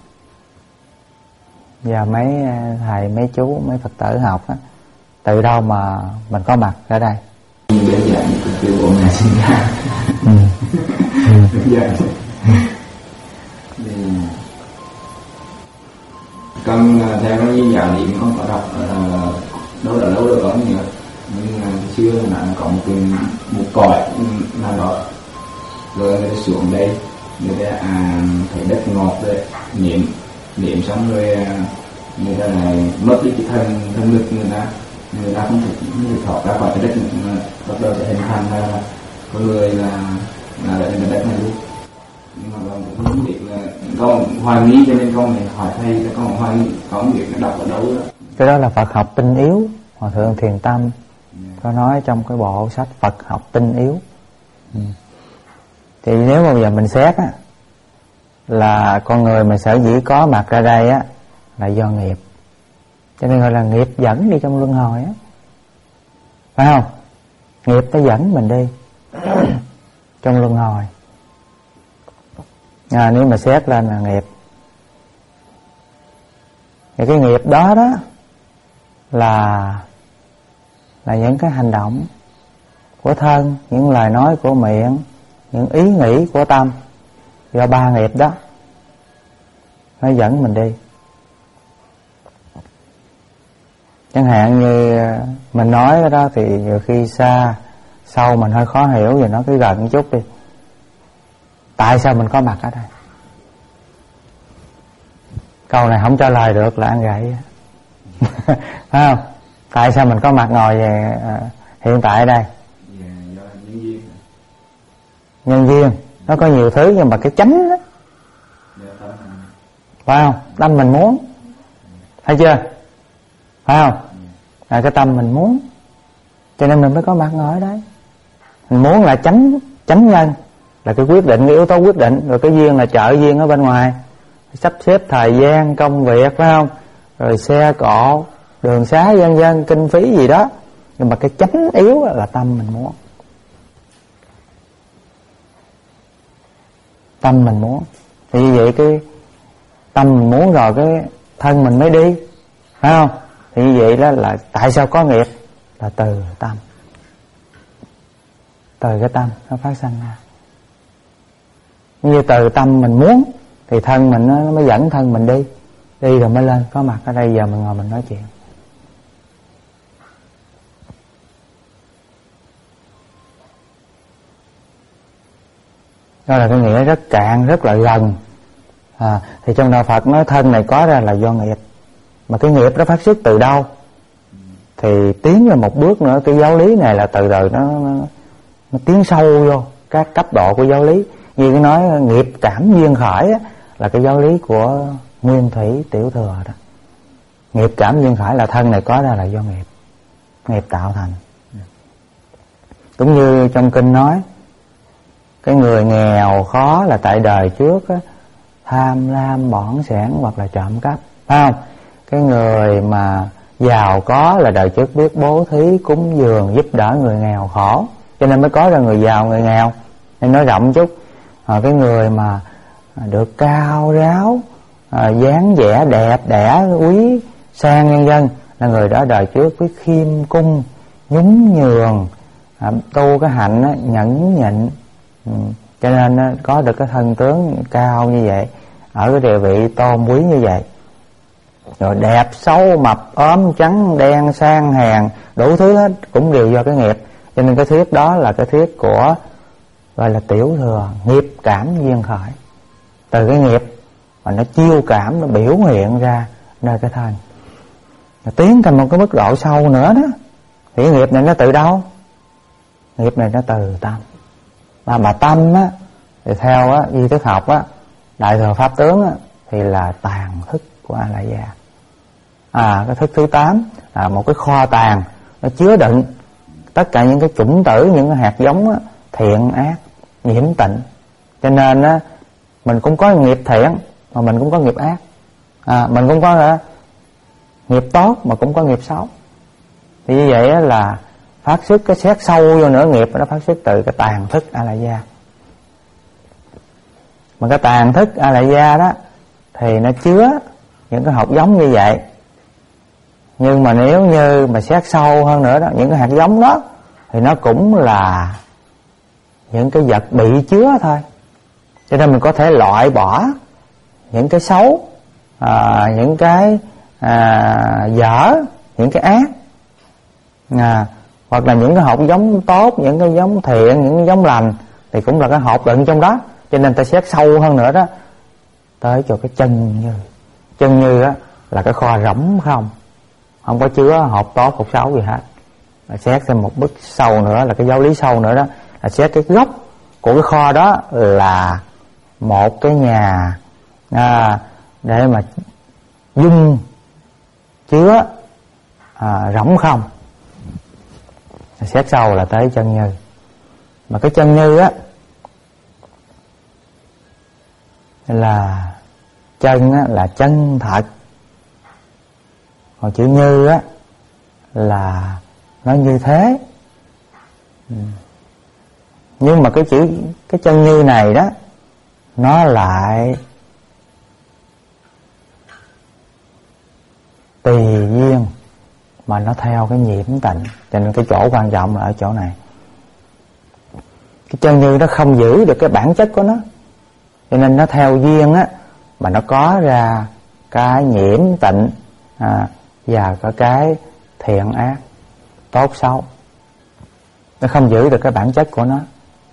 Và mấy thầy, mấy chú, mấy Phật tử học á, từ đâu mà mình có mặt ở đây. Đơn giản từ bộ ngài sinh ra. Ừ. Đơn giản. Con theo cái giáo niệm con có đọc đâu là lâu rồi có nhiều, nhưng mà xưa là có một cái một cõi nào đó, rồi người ta xuống đây, người ta à, thấy đất ngọt rồi niệm niệm xong rồi người ta lại mất đi cái thân thân lực, người ta người ta không thể không thể thoát ra khỏi cái đất, bắt đầu sẽ hình thành là con người là là lại là đất này luôn. Nhưng mà con cũng không biết là con hoài nghi, cho nên con này hỏi thầy, con hoài nghi, con không biết đọc ở đâu đó. Cái đó là Phật học tinh yếu. Hòa thượng Thiền Tâm có nói trong cái bộ sách Phật học tinh yếu. Ừ. Thì nếu mà bây giờ mình xét á, là con người mình sở dĩ có mặt ra đây á là do nghiệp, cho nên gọi là nghiệp dẫn đi trong luân hồi á, phải không? Nghiệp nó dẫn mình đi trong luân hồi. À, nếu mà xét lên là nghiệp, thì cái nghiệp đó đó là là những cái hành động của thân, những lời nói của miệng, những ý nghĩ của tâm, do ba nghiệp đó nó dẫn mình đi. Chẳng hạn như mình nói cái đó thì nhiều khi xa sâu mình hơi khó hiểu, và nó cứ gần một chút đi. Tại sao mình có mặt ở đây? Câu này không trả lời được là ăn gậy. Phải không? Tại sao mình có mặt ngồi về à, hiện tại ở đây? Nhân duyên. Nó có nhiều thứ, nhưng mà cái chánh đó, phải không? Tâm mình muốn. Thấy chưa? Phải không? Là cái tâm mình muốn, cho nên mình mới có mặt ngồi ở đây. Mình muốn là chánh chánh nhân, là cái quyết định, cái yếu tố quyết định. Rồi cái duyên là trợ duyên ở bên ngoài, sắp xếp thời gian, công việc, phải không? Rồi xe cộ, đường xá, vân vân, kinh phí gì đó. Nhưng mà cái chánh yếu là tâm mình muốn. Tâm mình muốn. Thì như vậy cái tâm mình muốn rồi cái thân mình mới đi, phải không? Thì như vậy đó là tại sao có nghiệp? Là từ tâm. Từ cái tâm nó phát sinh ra. Như từ tâm mình muốn thì thân mình nó mới dẫn thân mình đi. Đi rồi mới lên có mặt ở đây, giờ mình ngồi mình nói chuyện. Đó là cái nghĩa rất cạn, rất là gần. À, thì trong đạo Phật nói thân này có ra là do nghiệp. Mà cái nghiệp đó phát xuất từ đâu? Thì tiến lên một bước nữa, cái giáo lý này là từ từ nó, nó, nó tiến sâu vô các cấp độ của giáo lý. Như cái nói nghiệp cảm duyên khởi á, là cái giáo lý của Nguyên Thủy Tiểu Thừa đó. Nghiệp cảm duyên khởi là thân này có ra là do nghiệp, nghiệp tạo thành. Cũng như trong kinh nói, cái người nghèo khó là tại đời trước á, tham lam bỏng sẻn hoặc là trộm cắp, phải không? Cái người mà giàu có là đời trước biết bố thí, cúng dường, giúp đỡ người nghèo khổ, cho nên mới có ra người giàu, người nghèo. Nên nói rộng chút, à, cái người mà được cao ráo, à, dáng vẻ đẹp đẽ, quý sang nhân dân, là người đó đời trước biết khiêm cung, nhún nhường, à, tu cái hạnh á, nhẫn nhịn, ừ, cho nên có được cái thân tướng cao như vậy, ở cái địa vị tôn quý như vậy, rồi đẹp xấu mập ốm trắng đen sang hèn đủ thứ hết cũng đều do cái nghiệp. Cho nên cái thuyết đó là cái thuyết của gọi là tiểu thừa, nghiệp cảm duyên khởi. Từ cái nghiệp mà nó chiêu cảm, nó biểu hiện ra nơi cái thân, nó tiến thành một cái mức độ sâu nữa đó. Thì cái nghiệp này nó từ đâu? Nghiệp này nó từ tâm. Mà mà tâm á thì theo á di thức học á, đại thừa pháp tướng á, thì là tàng thức của A La Gia. À cái thức thứ tám là một cái kho tàng, nó chứa đựng tất cả những cái chủng tử, những cái hạt giống á, thiện ác nhiễm tịnh. Cho nên á mình cũng có nghiệp thiện mà mình cũng có nghiệp ác, à, mình cũng có à, nghiệp tốt mà cũng có nghiệp xấu. Thì như vậy á là phát xuất cái xét sâu vô nữa, nghiệp nó phát xuất từ cái tàng thức A La Gia. Mà cái tàng thức A La Gia đó thì nó chứa những cái hạt giống như vậy. Nhưng mà nếu như mà xét sâu hơn nữa đó, những cái hạt giống đó thì nó cũng là những cái vật bị chứa thôi. Cho nên mình có thể loại bỏ những cái xấu, à, những cái à, dở, những cái ác, à, hoặc là những cái hạt giống tốt, những cái giống thiện, những cái giống lành, thì cũng là cái hột đựng trong đó. Cho nên ta xét sâu hơn nữa đó, tới cho cái chân như. Chân như á là cái kho rỗng không, không có chứa hột tốt hột xấu gì hết. Xét thêm một bước sâu nữa là cái giáo lý sâu nữa đó, là xét cái gốc của cái kho đó là một cái nhà à, để mà dung chứa à, rỗng không. Xét sâu là tới chân như. Mà cái chân như á là chân á, là chân thật, còn chữ như á là nó như thế. Ừ. Nhưng mà cái chữ cái chân như này đó nó lại tùy duyên mà nó theo cái nhiễm tịnh. Cho nên cái chỗ quan trọng là ở chỗ này. Cái chân như nó không giữ được cái bản chất của nó, cho nên nó theo duyên á mà nó có ra cái nhiễm tịnh à, và có cái thiện ác tốt xấu. Nó không giữ được cái bản chất của nó.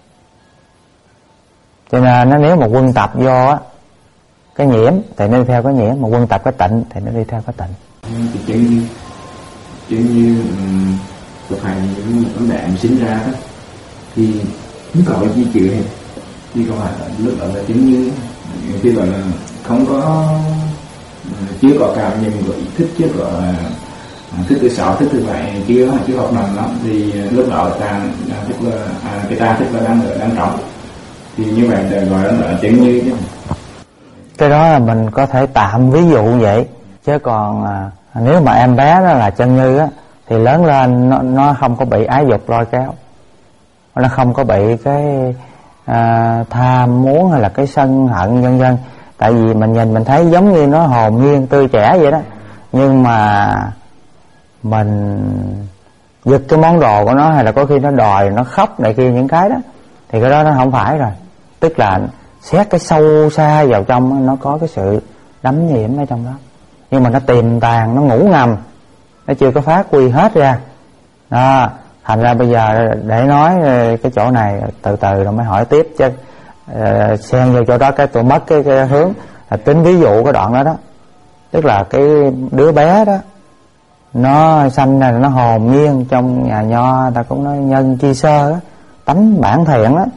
Cho nên nó nếu mà quân tập vô á cái nhiễm thì nó đi theo cái nhiễm, mà quân tập cái tịnh thì nó đi theo cái tịnh. Thì chân như chân như thực hành những vấn đề sinh ra đó thì không có cái gì chữ này, thì không phải lúc đó là chân như khi gọi là không có, chưa có cảm nhận của ý thức, chưa có thức thứ sáu, thức thứ bảy chưa chưa học nằm lắm, thì lúc đó tàng tức là à, cái ta tức là đang ở đang trọng, thì như vậy là gọi là chân như chứ. Cái đó là mình có thể tạm ví dụ vậy, chứ còn à, nếu mà em bé đó là chân như á thì lớn lên nó, nó không có bị ái dục lôi kéo, nó không có bị cái à, tham muốn hay là cái sân hận vân vân. Tại vì mình nhìn mình thấy giống như nó hồn nhiên tươi trẻ vậy đó, nhưng mà mình giật cái món đồ của nó, hay là có khi nó đòi, nó khóc này kia những cái đó, thì cái đó nó không phải rồi. Tức là xét cái sâu xa vào trong, nó có cái sự đắm nhiễm ở trong đó, nhưng mà nó tiềm tàng, nó ngủ ngầm, nó chưa có phát huy hết ra đó. Thành ra bây giờ để nói cái chỗ này từ từ rồi mới hỏi tiếp, chứ uh, xen vô chỗ đó cái tôi mất cái, cái hướng là tính ví dụ cái đoạn đó đó. Tức là cái đứa bé đó nó sanh ra nó hồn nhiên, trong nhà nho ta cũng nói nhân chi sơ đó, tánh bản thiện đó,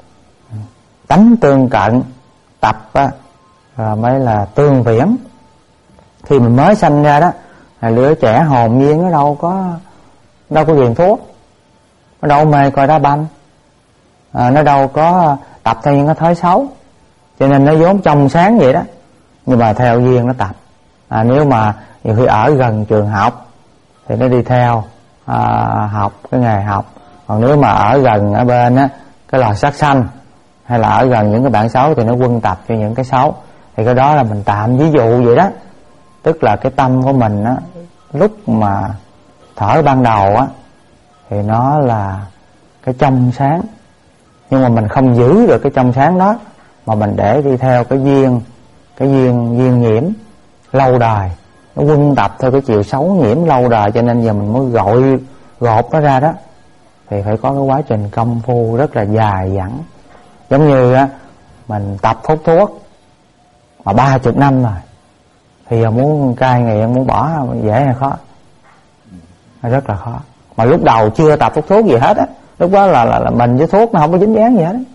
tánh tương cận tập á, rồi mới là tương viễn. Khi mình mới sanh ra đó là đứa trẻ hồn nhiên, nó đâu có đâu có ghiền thuốc, nó đâu mê coi đá banh, à, nó đâu có tập theo những cái thói xấu, cho nên nó vốn trong sáng vậy đó. Nhưng mà theo duyên nó tập, à, nếu mà nhiều khi ở gần trường học thì nó đi theo à, học cái nghề học. Còn nếu mà ở gần ở bên á cái lò sát sanh, hay là ở gần những cái bạn xấu thì nó quân tập cho những cái xấu. Thì cái đó là mình tạm ví dụ vậy đó. Tức là cái tâm của mình á, lúc mà thở ban đầu á thì nó là cái trong sáng, Nhưng mà mình không giữ được cái trong sáng đó, mà mình để đi theo cái duyên, cái duyên duyên nhiễm lâu đời, nó quân tập theo cái chiều xấu nhiễm lâu đời, cho nên giờ mình mới gọi gột nó ra đó, thì phải có cái quá trình công phu rất là dài dẳng. Giống như á, mình tập hút thuốc mà ba chục năm rồi, thì giờ muốn cai nghiện, muốn bỏ dễ hay khó? Rất là khó. Mà lúc đầu chưa tập hút thuốc gì hết á, lúc đó là, là, là mình với thuốc nó không có dính dáng gì hết á,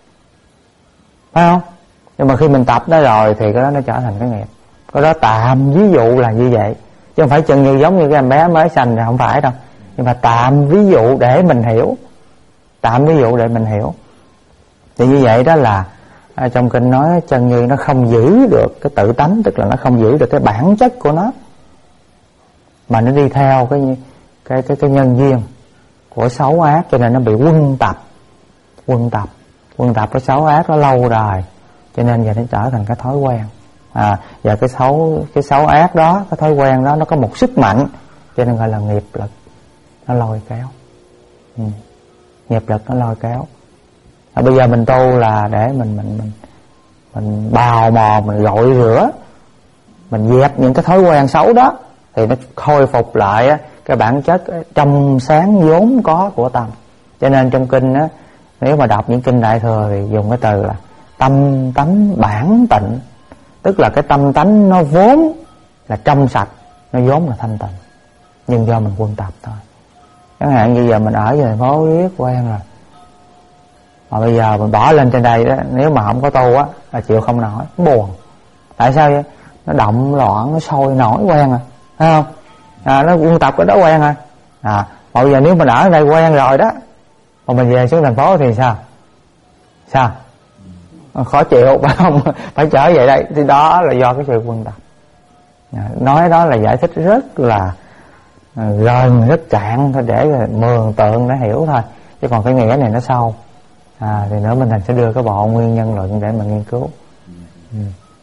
phải không? Nhưng mà khi mình tập đó rồi thì cái đó nó trở thành cái nghiệp. Cái đó tạm ví dụ là như vậy, chứ không phải chừng như giống như cái em bé mới sanh thì không phải đâu. Nhưng mà tạm ví dụ để mình hiểu, tạm ví dụ để mình hiểu. Thì như vậy đó là à, trong kinh nói chân như nó không giữ được cái tự tánh, tức là nó không giữ được cái bản chất của nó, mà nó đi theo cái cái cái cái nhân duyên của xấu ác, cho nên nó bị quân tập, quân tập, quân tập cái xấu ác nó lâu đời, cho nên giờ nó trở thành cái thói quen. À, và cái xấu cái xấu ác đó, cái thói quen đó nó có một sức mạnh, cho nên gọi là nghiệp lực, nó lôi kéo. Ừ. Nghiệp lực nó lôi kéo. À, bây giờ mình tu là để mình mình mình mình bào mòn, mình gội rửa, mình dẹp những cái thói quen xấu đó, thì nó khôi phục lại cái bản chất trong sáng vốn có của tâm. Cho nên trong kinh á, nếu mà đọc những kinh Đại Thừa thì dùng cái từ là tâm tánh bản tịnh, tức là cái tâm tánh nó vốn là trong sạch, nó vốn là thanh tịnh, nhưng do mình quân tập thôi. Chẳng hạn như giờ mình ở về thành phố riết quen rồi, mà bây giờ mình bỏ lên trên đây đó, nếu mà không có tu á là chịu không nổi, buồn. Tại sao vậy? Nó động loạn, nó sôi nổi quen rồi, thấy không? À, nó quân tập cái đó quen rồi. À, mà bây giờ nếu mình ở đây quen rồi đó, mà mình về xuống thành phố thì sao? Sao? Khó chịu, phải không? Phải trở về đây. Thì đó là do cái sự quân tập. À, nói đó là giải thích rất là gần, rất cạn thôi, để mường tượng để hiểu thôi, chứ còn cái nghĩa này nó sâu. À, thì nữa mình thành sẽ đưa cái bộ nguyên nhân luận để mà nghiên cứu. Ừ.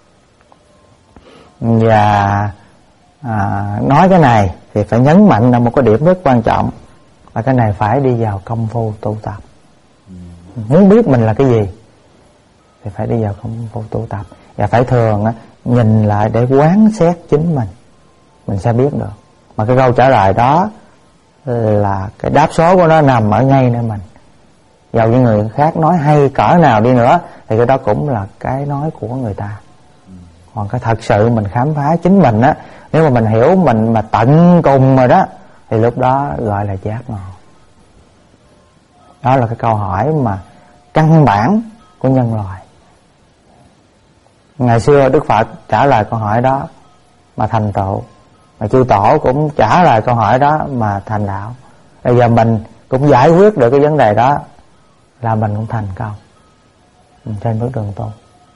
Và à, nói cái này thì phải nhấn mạnh là một cái điểm rất quan trọng, là cái này phải đi vào công phu tu tập. Muốn biết mình là cái gì thì phải đi vào công phu tu tập, và phải thường á, nhìn lại để quán xét chính mình, mình sẽ biết được. Mà cái câu trả lời đó là cái đáp số của nó nằm ở ngay nơi mình. Dầu như người khác nói hay cỡ nào đi nữa thì cái đó cũng là cái nói của người ta. Còn cái thật sự mình khám phá chính mình á, nếu mà mình hiểu mình mà tận cùng rồi đó, thì lúc đó gọi là giác ngộ. Đó là cái câu hỏi mà căn bản của nhân loại. Ngày xưa Đức Phật trả lời câu hỏi đó mà thành tựu, mà chư tổ cũng trả lời câu hỏi đó mà thành đạo. Bây giờ mình cũng giải quyết được cái vấn đề đó, là mình cũng thành công trên bước đường tu.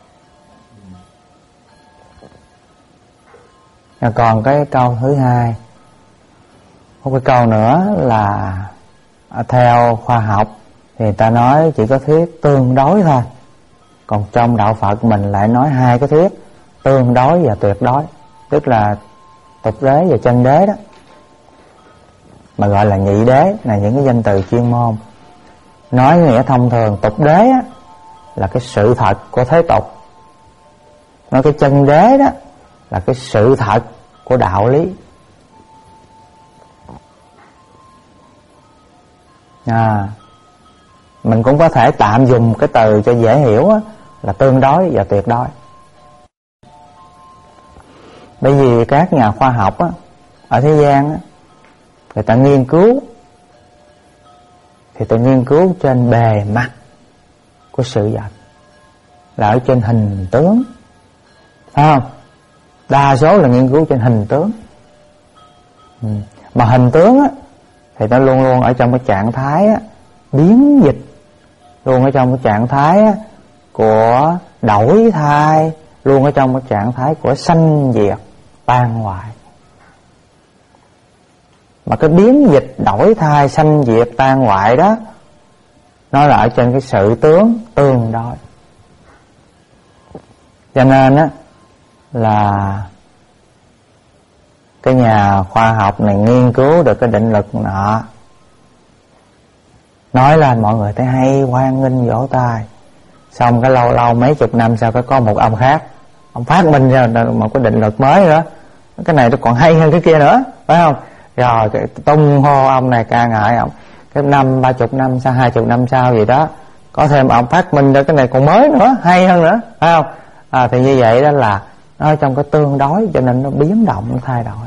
Còn cái câu thứ hai, một cái câu nữa là theo khoa học thì người ta nói chỉ có thuyết tương đối thôi, còn trong đạo Phật mình lại nói hai cái thuyết, tương đối và tuyệt đối, tức là tục đế và chân đế đó, mà gọi là nhị đế, là những cái danh từ chuyên môn. Nói nghĩa thông thường, tục đế á, là cái sự thật của thế tục. Nói cái chân đế đó là cái sự thật của đạo lý. À, mình cũng có thể tạm dùng cái từ cho dễ hiểu á, là tương đối và tuyệt đối. Bởi vì các nhà khoa học á, ở thế gian á, người ta nghiên cứu thì ta nghiên cứu trên bề mặt của sự vật, là ở trên hình tướng, phải không? Đa số là nghiên cứu trên hình tướng. Ừ. Mà hình tướng á, thì nó luôn luôn ở trong cái trạng thái á, biến dịch, luôn ở trong cái trạng thái á, của đổi thay, luôn ở trong cái trạng thái của sanh diệt tan hoại. Mà cái biến dịch đổi thay sanh diệt tan hoại đó, nó là ở trên cái sự tướng tương đối. Cho nên á, là cái nhà khoa học này nghiên cứu được cái định luật nọ, nói lên mọi người thấy hay, hoan nghênh vỗ tay. Xong cái lâu lâu mấy chục năm sau cái có một ông khác, ông phát minh ra một cái định luật mới nữa, cái này nó còn hay hơn cái kia nữa, phải không? Rồi cái tung hô ông này ca ngợi ông. Cái năm ba chục năm sau, hai chục năm sau gì đó, có thêm ông phát minh ra cái này còn mới nữa, hay hơn nữa, phải không? À, thì như vậy đó là nó trong cái tương đối, cho nên nó biến động, nó thay đổi,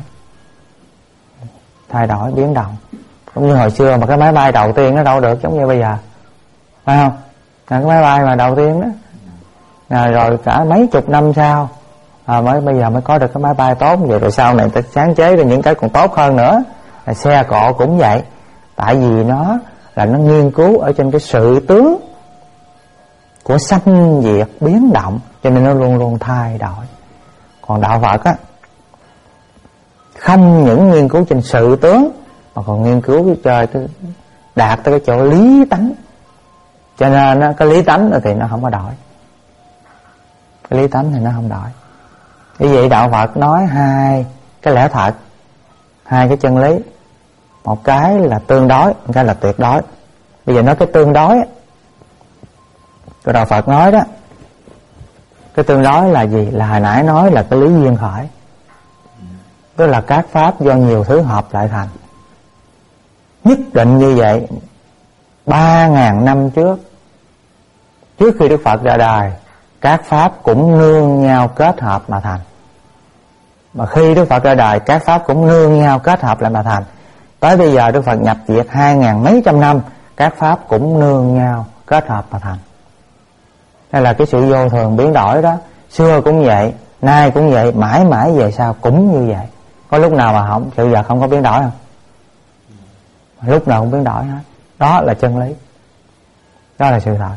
thay đổi biến động. Cũng như hồi xưa mà cái máy bay đầu tiên nó đâu được giống như bây giờ, phải không? Là cái máy bay mà đầu tiên đó, à, rồi cả mấy chục năm sau à, mới bây giờ mới có được cái máy bay tốt như vậy. Rồi sau này ta sáng chế ra những cái còn tốt hơn nữa. Là xe cộ cũng vậy, tại vì nó là nó nghiên cứu ở trên cái sự tướng của sanh diệt biến động, cho nên nó luôn luôn thay đổi. Còn đạo Phật á, không những nghiên cứu trên sự tướng mà còn nghiên cứu chơi tới đạt tới cái chỗ lý tánh, cho nên nó, cái lý tánh thì nó không có đổi, cái lý tánh thì nó không đổi. Vì vậy đạo Phật nói hai cái lẽ thật, hai cái chân lý, một cái là tương đối, một cái là tuyệt đối. Bây giờ nói cái tương đối, cái đạo Phật nói đó, cái tương đối là gì? Là hồi nãy nói là cái lý duyên khởi, tức là các pháp do nhiều thứ hợp lại thành. Nhất định như vậy. Ba ngàn năm trước, trước khi Đức Phật ra đời, các pháp cũng nương nhau kết hợp mà thành. Mà khi Đức Phật ra đời, các pháp cũng nương nhau kết hợp lại mà thành. Tới bây giờ Đức Phật nhập diệt hai ngàn mấy trăm năm, các pháp cũng nương nhau kết hợp mà thành. Đây là cái sự vô thường biến đổi đó. Xưa cũng vậy, nay cũng vậy, mãi mãi về sau cũng như vậy. Có lúc nào mà không, sự vật không có biến đổi không? Lúc nào cũng biến đổi hết. Đó là chân lý, đó là sự thật.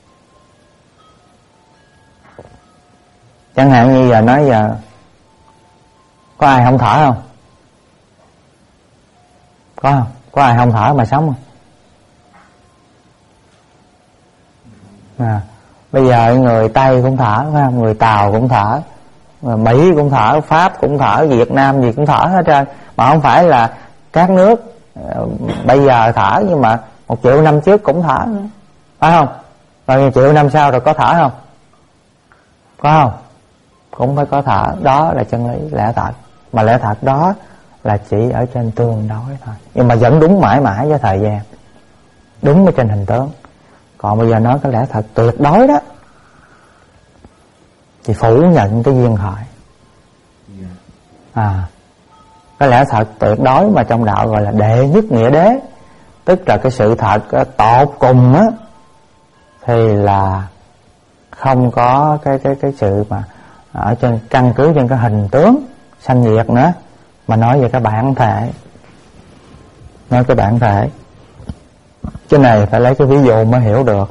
Chẳng hạn như giờ nói giờ có ai không thở không? Có không? Có ai không thở mà sống không? À, bây giờ người Tây cũng thở, phải không? Người Tàu cũng thở, người Mỹ cũng thở, Pháp cũng thở, Việt Nam gì cũng thở hết trơn. Mà không phải là các nước bây giờ thở, nhưng mà một triệu năm trước cũng thở nữa, phải không? Bao nhiêu triệu năm sau rồi có thở không? Có không? Cũng phải có thở. Đó là chân lý, lẽ thật. Mà lẽ thật đó là chỉ ở trên tương đối thôi, nhưng mà vẫn đúng mãi mãi với thời gian, đúng ở trên hình tướng. Còn bây giờ nói cái lẽ thật tuyệt đối đó thì phủ nhận cái duyên khởi. À, cái lẽ thật tuyệt đối mà trong đạo gọi là đệ nhất nghĩa đế, tức là cái sự thật tột cùng á, thì là không có cái cái cái sự mà ở trên căn cứ trên cái hình tướng sanh diệt nữa, mà nói về cái bản thể, nói cái bản thể. Cái này phải lấy cái ví dụ mới hiểu được.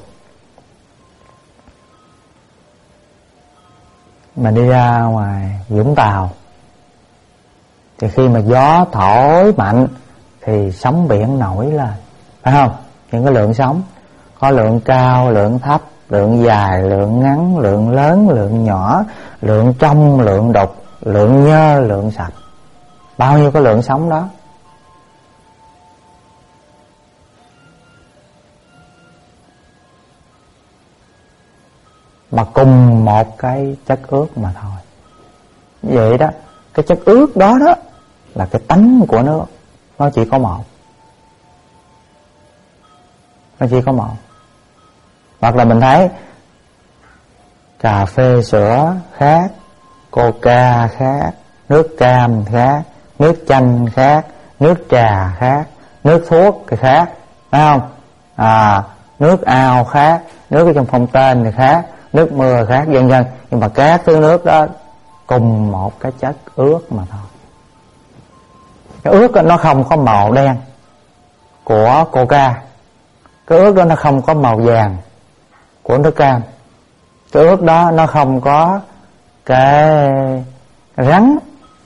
Mình đi ra ngoài Vũng Tàu, thì khi mà gió thổi mạnh thì sóng biển nổi lên, phải không? Những cái lượng sóng có lượng cao, lượng thấp, lượng dài, lượng ngắn, lượng lớn, lượng nhỏ, lượng trong, lượng đục, lượng nhơ, lượng sạch. Bao nhiêu cái lượng sóng đó. Mà cùng một cái chất ướt mà thôi. Vậy đó, cái chất ướt đó đó là cái tánh của nước, nó chỉ có một, nó chỉ có một. Hoặc là mình thấy cà phê sữa khác, coca khác, nước cam khác, nước chanh khác, nước trà khác, nước thuốc thì khác, phải không? À, nước ao khác, nước ở trong phong tên thì khác, nước mưa khác, vân vân. Nhưng mà các thứ nước đó cùng một cái chất ướt mà thôi. Cái ướt đó nó không có màu đen của coca, cái ướt đó nó không có màu vàng của nước cam, cái ướt đó nó không có cái rắn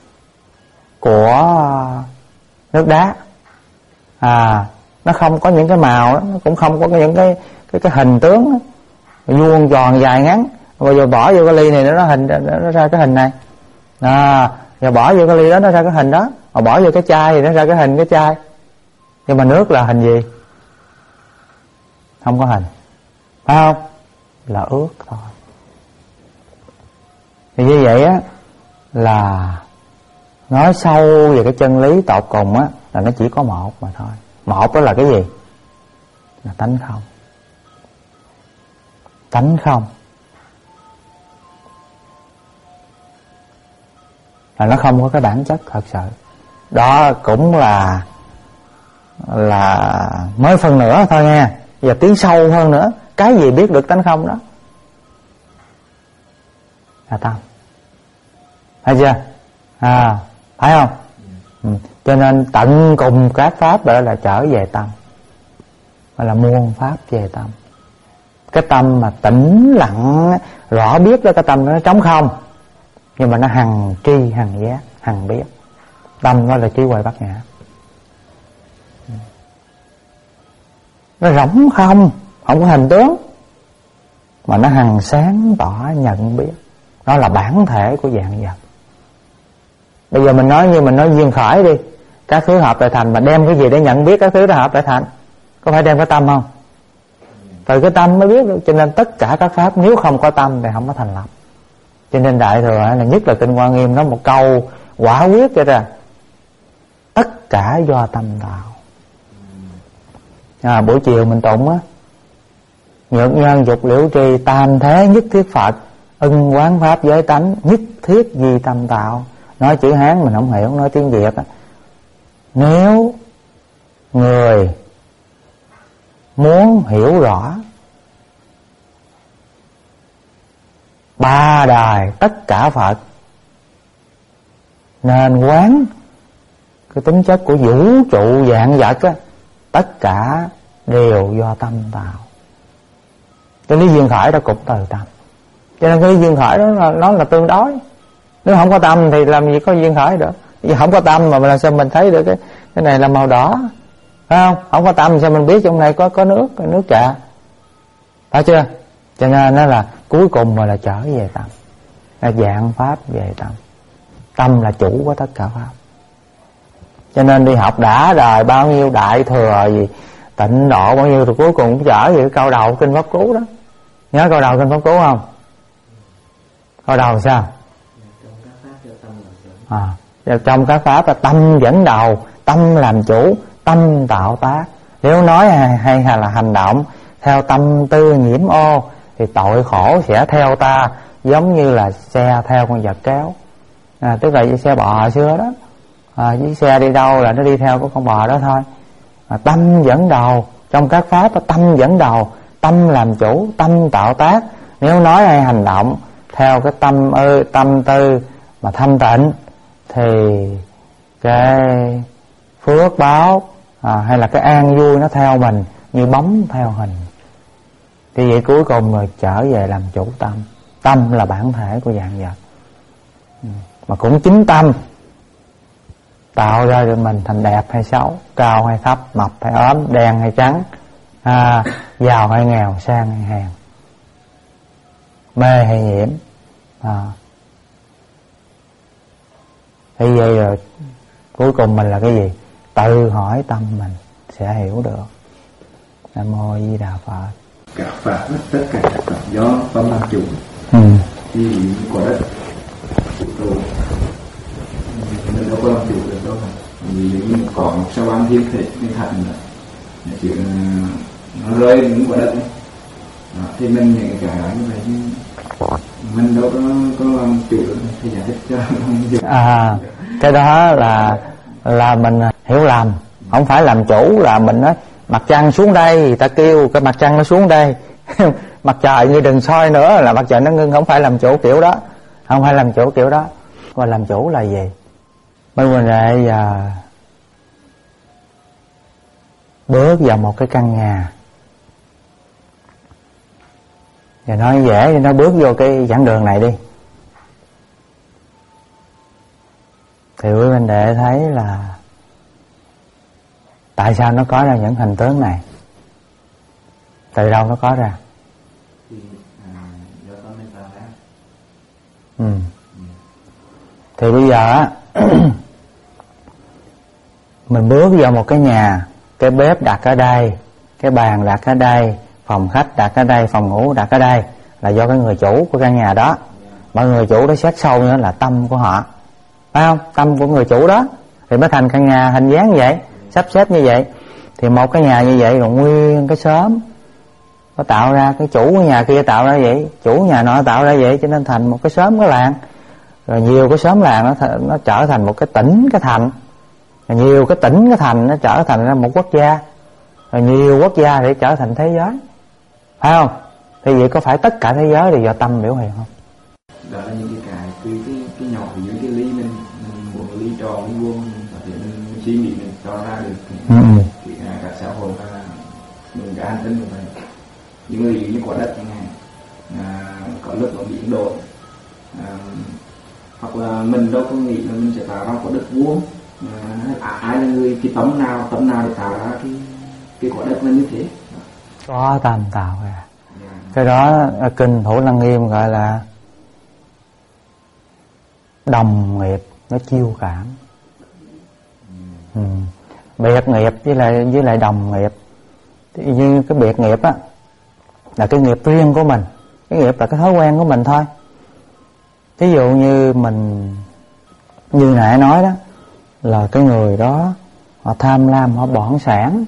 của nước đá, à, nó không có những cái màu đó, nó cũng không có những cái cái cái hình tướng đó, vuông tròn dài ngắn. Rồi giờ bỏ vô cái ly này nó hình nó ra cái hình này, à, giờ bỏ vô cái ly đó nó ra cái hình đó, rồi bỏ vô cái chai thì nó ra cái hình cái chai. Nhưng mà nước là hình gì? không có hình, phải không? Là ước thôi. Thì như vậy á, là nói sâu về cái chân lý tột cùng á, là nó chỉ có một mà thôi. Một đó là cái gì? Là tánh không. Tánh không là nó không có cái bản chất thật sự. Đó cũng là là mới phần nữa thôi nha. Giờ tiến sâu hơn nữa. Cái gì biết được tánh không đó? Là tâm. Thấy chưa? À, phải không? Ừ. Cho nên tận cùng các pháp đó là trở về tâm, gọi là muôn pháp về tâm. Cái tâm mà tĩnh lặng rõ biết đó, cái tâm đó nó trống không, nhưng mà nó hằng tri hằng giác hằng biết. Tâm nó là trí huệ bát nhã, nó rỗng không, không có hình tướng, mà nó hằng sáng tỏ nhận biết. Nó là bản thể của vạn vật. Bây giờ mình nói như mình nói duyên khởi đi, các thứ hợp lại thành, mà đem cái gì để nhận biết các thứ đó hợp lại thành? Có phải đem cái tâm không? Từ cái tâm mới biết được. Cho nên tất cả các pháp nếu không có tâm thì không có thành lập. Cho nên Đại Thừa là nhất là Kinh Hoa Nghiêm, nó một câu quả quyết cho ra: tất cả do tâm tạo. À, buổi chiều mình tụng á: nhược nhân dục liễu tri, tam thế nhất thiết Phật, ưng quán pháp giới tánh, nhất thiết di tâm tạo. Nói chữ Hán mình không hiểu, nói tiếng Việt á. Nếu người muốn hiểu rõ ba đời tất cả Phật, nên quán cái tính chất của vũ trụ vạn vật á, tất cả đều do tâm tạo. Cái lý duyên khởi đó cũng từ tâm. Cho nên cái lý duyên khởi đó là, nó là tương đối. Nếu không có tâm thì làm gì có duyên khởi được. Vì không có tâm mà làm sao mình thấy được cái cái này là màu đỏ, phải không? Không có tâm sao mình biết trong này có có nước, có nước trà, phải chưa? Cho nên nó là cuối cùng mà là trở về tâm, là dạng pháp về tâm. Tâm là chủ của tất cả pháp. Cho nên đi học đã đời bao nhiêu Đại Thừa gì Tịnh Độ bao nhiêu, rồi cuối cùng cũng trở về cái câu đầu Kinh Pháp Cú đó. Nhớ câu đầu Kinh Pháp Cú không? Câu đầu sao? À, trong các pháp là tâm dẫn đầu, tâm làm chủ, tâm tạo tác. Nếu nói hay, hay là hành động theo tâm tư nhiễm ô thì tội khổ sẽ theo ta, giống như là xe theo con vật kéo. À, tức là xe bò xưa đó, à, với xe đi đâu là nó đi theo của con bò đó thôi. À, tâm dẫn đầu trong các pháp là tâm dẫn đầu, tâm làm chủ, tâm tạo tác. Nếu nói hay hành động theo cái tâm ư tâm tư mà thanh tịnh thì cái phước báo à, hay là cái an vui nó theo mình như bóng theo hình. Thì vậy cuối cùng rồi trở về làm chủ tâm. Tâm là bản thể của vạn vật. Mà cũng chính tâm tạo ra được mình thành đẹp hay xấu, cao hay thấp, mập hay ốm, đen hay trắng, à, giàu hay nghèo, sang hay hèn, mê hay nhiễm. À. Thì vậy rồi cuối cùng mình là cái gì? Tự hỏi tâm mình sẽ hiểu được. Nam Mô Di Đà Phật. Các pháp, tất cả các pháp do tâm làm chủ. Ừ. Thì có đất chủ đồ mình đâu có làm chủ được đâu. Vì nếu có một sao ăn thiên thể thiên thành là chỉ nó rơi những quả đất ấy. Đó, thì mình những cái như vậy mình đâu có có làm chủ được thì giải thích cho không. À, cái đó là là mình hiểu lầm. Không phải làm chủ là mình nói mặt trăng xuống đây, ta kêu cái mặt trăng nó xuống đây. Mặt trời như đừng soi nữa là mặt trời nó ngưng. Không phải làm chủ kiểu đó. Không phải làm chủ kiểu đó. Mà làm chủ là gì? Mấy mình lại giờ bước vào một cái căn nhà, và nói dễ thì nó bước vô cái giảng đường này đi, thì quý huynh đệ thấy là tại sao nó có ra những hình tướng này, từ đâu nó có ra? Ừ. Thì bây giờ á mình bước vào một cái nhà, cái bếp đặt ở đây, cái bàn đặt ở đây, phòng khách đặt ở đây, phòng ngủ đặt ở đây là do cái người chủ của căn nhà đó. Mà người chủ đó xét sâu nữa là tâm của họ, phải không? Tâm của người chủ đó thì mới thành căn nhà hình dáng như vậy, sắp xếp như vậy. Thì một cái nhà như vậy rồi nguyên cái xóm có tạo ra, cái chủ của nhà kia tạo ra vậy, chủ nhà nọ tạo ra vậy, cho nên thành một cái xóm, cái làng. Rồi nhiều cái xóm làng nó, nó trở thành một cái tỉnh, cái thành. Rồi nhiều cái tỉnh, cái thành nó trở thành ra một quốc gia. Rồi nhiều quốc gia để trở thành thế giới, phải không? Thì vậy có phải tất cả thế giới đều do tâm biểu hiện không? Đó là những cái cái cái cái, cái nhỏ của những cái ly mình, mình muốn ly tròn ly vuông có thể mình, mình suy nghĩ mình cho ra được cái, ừ. cái, cái cả xã hội và mình cái an tính của mình. Những người như quả đất chẳng hạn, à, có lúc nó biến đổi, à, hoặc là mình đâu có nghĩ là mình sẽ tạo ra quả đất vuông. À, ai là người, cái tấm nào tấm nào để tạo ra cái cái quả đất nó như thế? Có tâm tạo ra. Yeah. Cái đó kinh Thủ Lăng Nghiêm gọi là đồng nghiệp, nó chiêu cảm. Ừ. Biệt nghiệp với lại với lại đồng nghiệp. Thì như cái biệt nghiệp á là cái nghiệp riêng của mình, cái nghiệp là cái thói quen của mình thôi. Ví dụ như mình, như nãy nói đó, là cái người đó họ tham lam, họ bỏng sản,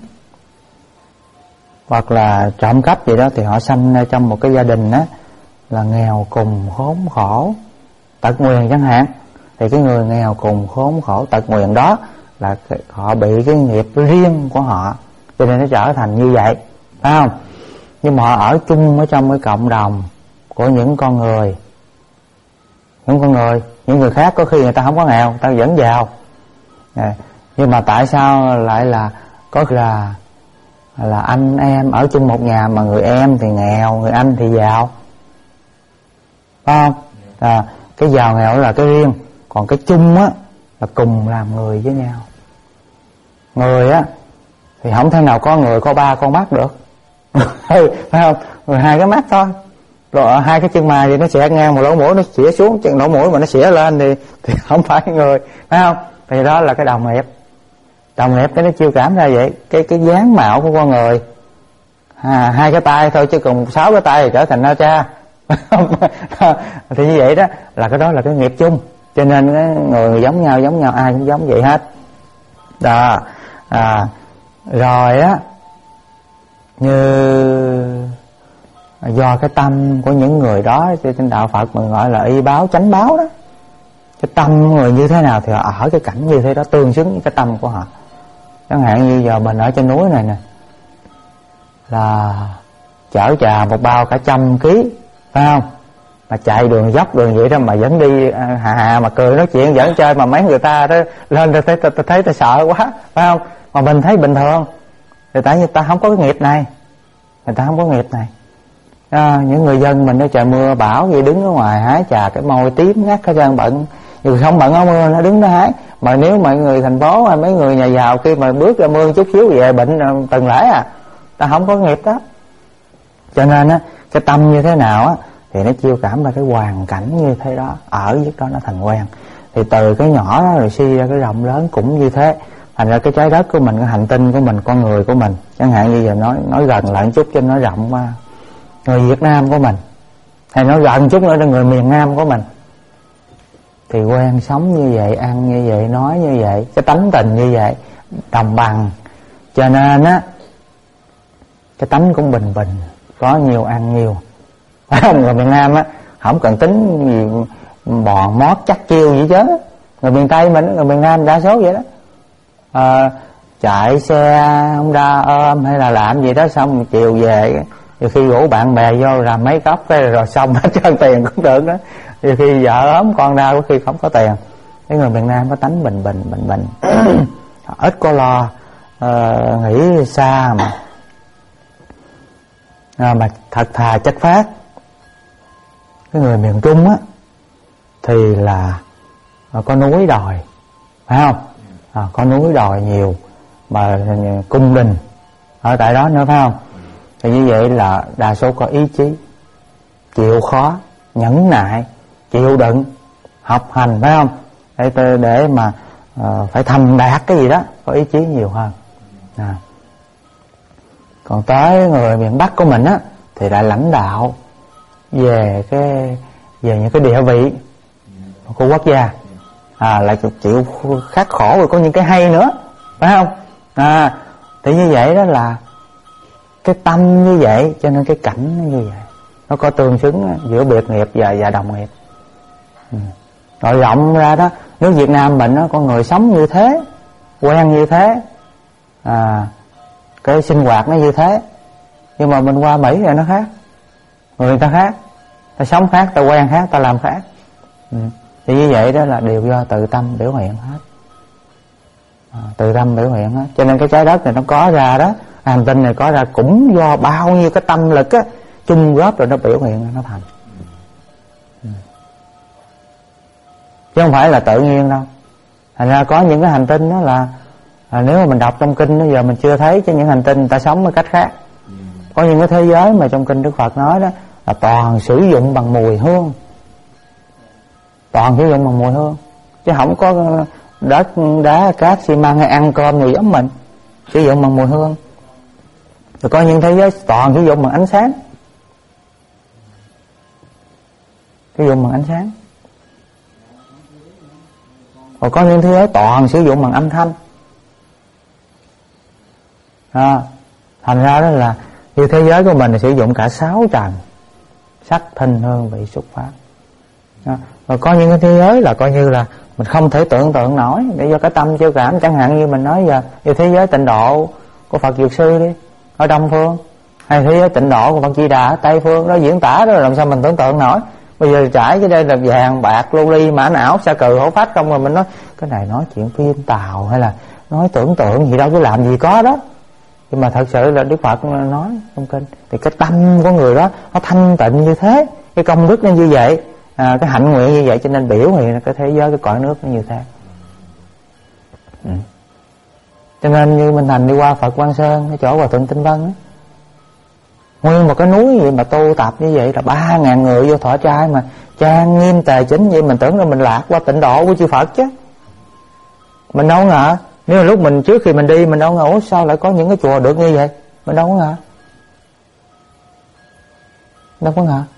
hoặc là trộm cắp gì đó, thì họ sanh ra trong một cái gia đình á là nghèo cùng khốn khổ, tật nguyền chẳng hạn. Thì cái người nghèo cùng khốn khổ tật nguyền đó là họ bị cái nghiệp riêng của họ, cho nên nó trở thành như vậy, phải không? Nhưng mà họ ở chung ở trong cái cộng đồng của những con người, những con người, những người khác có khi người ta không có nghèo, người ta vẫn giàu. À, nhưng mà tại sao lại là có là là anh em ở chung một nhà mà người em thì nghèo, người anh thì giàu, phải không? À, cái giàu nghèo là cái riêng, còn cái chung á là cùng làm người với nhau. Người á thì không thể nào có người có ba con mắt được phải không? Rồi hai cái mắt thôi, rồi hai cái chân mày thì nó xẻ ngang, một lỗ mũi nó xỉa xuống, chân lỗ mũi mà nó xỉa lên thì thì không phải người, phải không? Thì đó là cái đồng nghiệp. Đồng nghiệp cái nó chiêu cảm ra vậy, cái cái dáng mạo của con người. À, hai cái tay thôi chứ cùng sáu cái tay thì trở thành Na Tra. Thì như vậy đó là cái đó là cái nghiệp chung, cho nên cái người giống nhau giống nhau, ai cũng giống vậy hết. Đó. À, rồi á, như do cái tâm của những người đó, trên đạo Phật mình gọi là y báo chánh báo đó. Cái tâm người như thế nào thì họ ở cái cảnh như thế đó, tương xứng với cái tâm của họ. Chẳng hạn như giờ mình ở trên núi này nè, là chở trà một bao cả trăm ký, phải không? Mà chạy đường dốc đường vậy đó mà vẫn đi hà hà mà cười nói chuyện vẫn chơi, mà mấy người ta đó lên ta thấy ta, ta thấy ta sợ quá, phải không? Mà mình thấy bình thường, thì tại vì ta không có cái nghiệp này, người ta không có nghiệp này. À, những người dân mình nó trời mưa bão vậy đứng ở ngoài hái trà, cái môi tím ngắt cái chân bận, nhưng không bận áo mưa nó đứng đó hái. Mà nếu mọi người thành phố hay mấy người nhà giàu khi mà bước ra mưa chút xíu về bệnh tuần lễ à, ta không có nghiệp đó. Cho nên á, cái tâm như thế nào á thì nó chiêu cảm ra cái hoàn cảnh như thế đó, ở với đó nó thành quen. Thì từ cái nhỏ đó rồi suy ra cái rộng lớn cũng như thế. Thành ra cái trái đất của mình, cái hành tinh của mình, con người của mình, chẳng hạn như giờ nói nói gần lại một chút cho nó rộng qua, người Việt Nam của mình, hay nói gần chút nữa là người miền Nam của mình, thì quen sống như vậy, ăn như vậy, nói như vậy, cái tánh tình như vậy, đồng bằng. Cho nên á, cái tánh cũng bình bình, có nhiều ăn nhiều. Người miền Nam á không cần tính gì bò mót chắc chiêu gì chứ. Người miền Tây mình, người miền Nam đa số vậy đó. À, chạy xe Honda ôm hay là làm gì đó xong chiều về, nhiều khi rủ bạn bè vô làm mấy cốc cái rồi xong hết trơn tiền cũng được đó. Nhiều khi vợ ốm con đau, có khi không có tiền. Cái người miền Nam có tánh bình bình bình bình ít có lo, uh, nghĩ xa mà à, mà thật thà chất phát. Cái người miền Trung á thì là có núi đồi, phải không? À, có núi đồi nhiều, mà cung đình ở tại đó nữa, phải không? Thì như vậy là đa số có ý chí, chịu khó, nhẫn nại, chịu đựng, học hành, phải không? Để, để mà uh, phải thành đạt cái gì đó, có ý chí nhiều hơn. À. Còn tới người miền Bắc của mình á thì lại lãnh đạo về cái về những cái địa vị của quốc gia, à, lại chịu khắc khổ, rồi có những cái hay nữa, phải không? À, thì như vậy đó là cái tâm như vậy, cho nên cái cảnh nó như vậy, nó có tương xứng giữa biệt nghiệp và và đồng nghiệp. Ừ. Rồi rộng ra đó, nước Việt Nam mình nó con người sống như thế, quen như thế, à, cái sinh hoạt nó như thế. Nhưng mà mình qua Mỹ rồi nó khác, người ta khác, ta sống khác, ta quen khác, ta làm khác. Ừ. Thì như vậy đó là đều do tự tâm biểu hiện hết, à, tự tâm biểu hiện hết. Cho nên cái trái đất này nó có ra đó, hành tinh này có ra cũng do bao nhiêu cái tâm lực á chung góp rồi nó biểu hiện nó thành. Ừ. Chứ không phải là tự nhiên đâu. Thành ra có những cái hành tinh đó là, là nếu mà mình đọc trong kinh bây giờ mình chưa thấy, chứ những hành tinh người ta sống với cách khác. Có những cái thế giới mà trong kinh Đức Phật nói đó là toàn sử dụng bằng mùi hương, toàn sử dụng bằng mùi hương, chứ không có đất đá cát xi măng hay ăn cơm gì giống mình, sử dụng bằng mùi hương. Rồi có những thế giới toàn sử dụng bằng ánh sáng, sử dụng bằng ánh sáng. Rồi có những thế giới toàn sử dụng bằng âm thanh. À, thành ra đó là như thế giới của mình là sử dụng cả sáu trần: sắc, thinh, hương, vị, xúc, pháp. À, rồi có những cái thế giới là coi như là mình không thể tưởng tượng nổi, để do cái tâm chiêu cảm. Chẳng hạn như mình nói giờ như thế giới tịnh độ của Phật Dược Sư đi, ở Đông Phương, hay thế giới tịnh độ của Phật Di Đà ở Tây Phương, đó diễn tả đó, làm sao mình tưởng tượng nổi. Bây giờ trải dưới đây là vàng bạc lưu ly mã não sa cừ hổ phách, không, rồi mình nói cái này nói chuyện phim tào hay là nói tưởng tượng gì đâu, chứ làm gì có đó. Nhưng mà thật sự là Đức Phật nói trong kinh thì cái tâm của người đó nó thanh tịnh như thế, cái công đức nó như vậy, à, cái hạnh nguyện như vậy, cho nên biểu hiện cái thế giới, cái cõi nước nó như thế. Ừ. Cho nên như mình thành đi qua Phật Quang Sơn, cái chỗ Hòa Thượng Tinh Vân á, nguyên một cái núi vậy mà tu tập như vậy là ba ngàn người vô thọ trai mà trang nghiêm tề chính vậy, mình tưởng là mình lạc qua tịnh độ của chư Phật chứ. Mình đâu ngờ, nếu mà lúc mình trước khi mình đi mình đâu ngờ, ủa sao lại có những cái chùa được như vậy, mình đâu có ngờ, đâu có ngờ.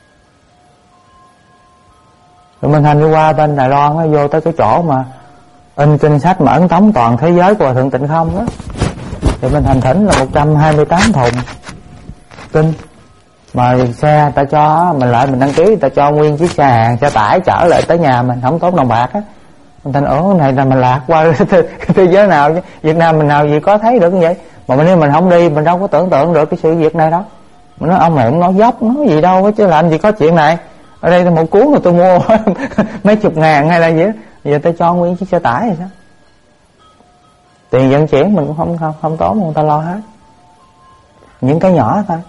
Rồi mình thành đi qua bên Đài Loan á, vô tới cái chỗ mà in kinh sách mà ấn tống toàn thế giới của Hòa Thượng Tịnh Không đó, thì mình thành thỉnh là một trăm hai mươi tám thùng kinh, mà xe ta cho mình lại, mình đăng ký ta cho nguyên chiếc xe hàng xe tải chở lại tới nhà mình, không tốn đồng bạc á. Mình thành ủa này là mình lạc qua thế, thế giới nào chứ, Việt Nam mình nào gì có thấy được như vậy. Mà nếu mình không đi mình đâu có tưởng tượng được cái sự việc này đâu. Mình nói ông này cũng nói dốc nói gì đâu chứ làm gì có chuyện này. Ở đây là một cuốn mà tôi mua mấy chục ngàn hay là gì đó, giờ tôi cho nguyên chiếc xe tải thì sao, tiền vận chuyển mình cũng không không, không tốn, người ta lo hết, những cái nhỏ thôi.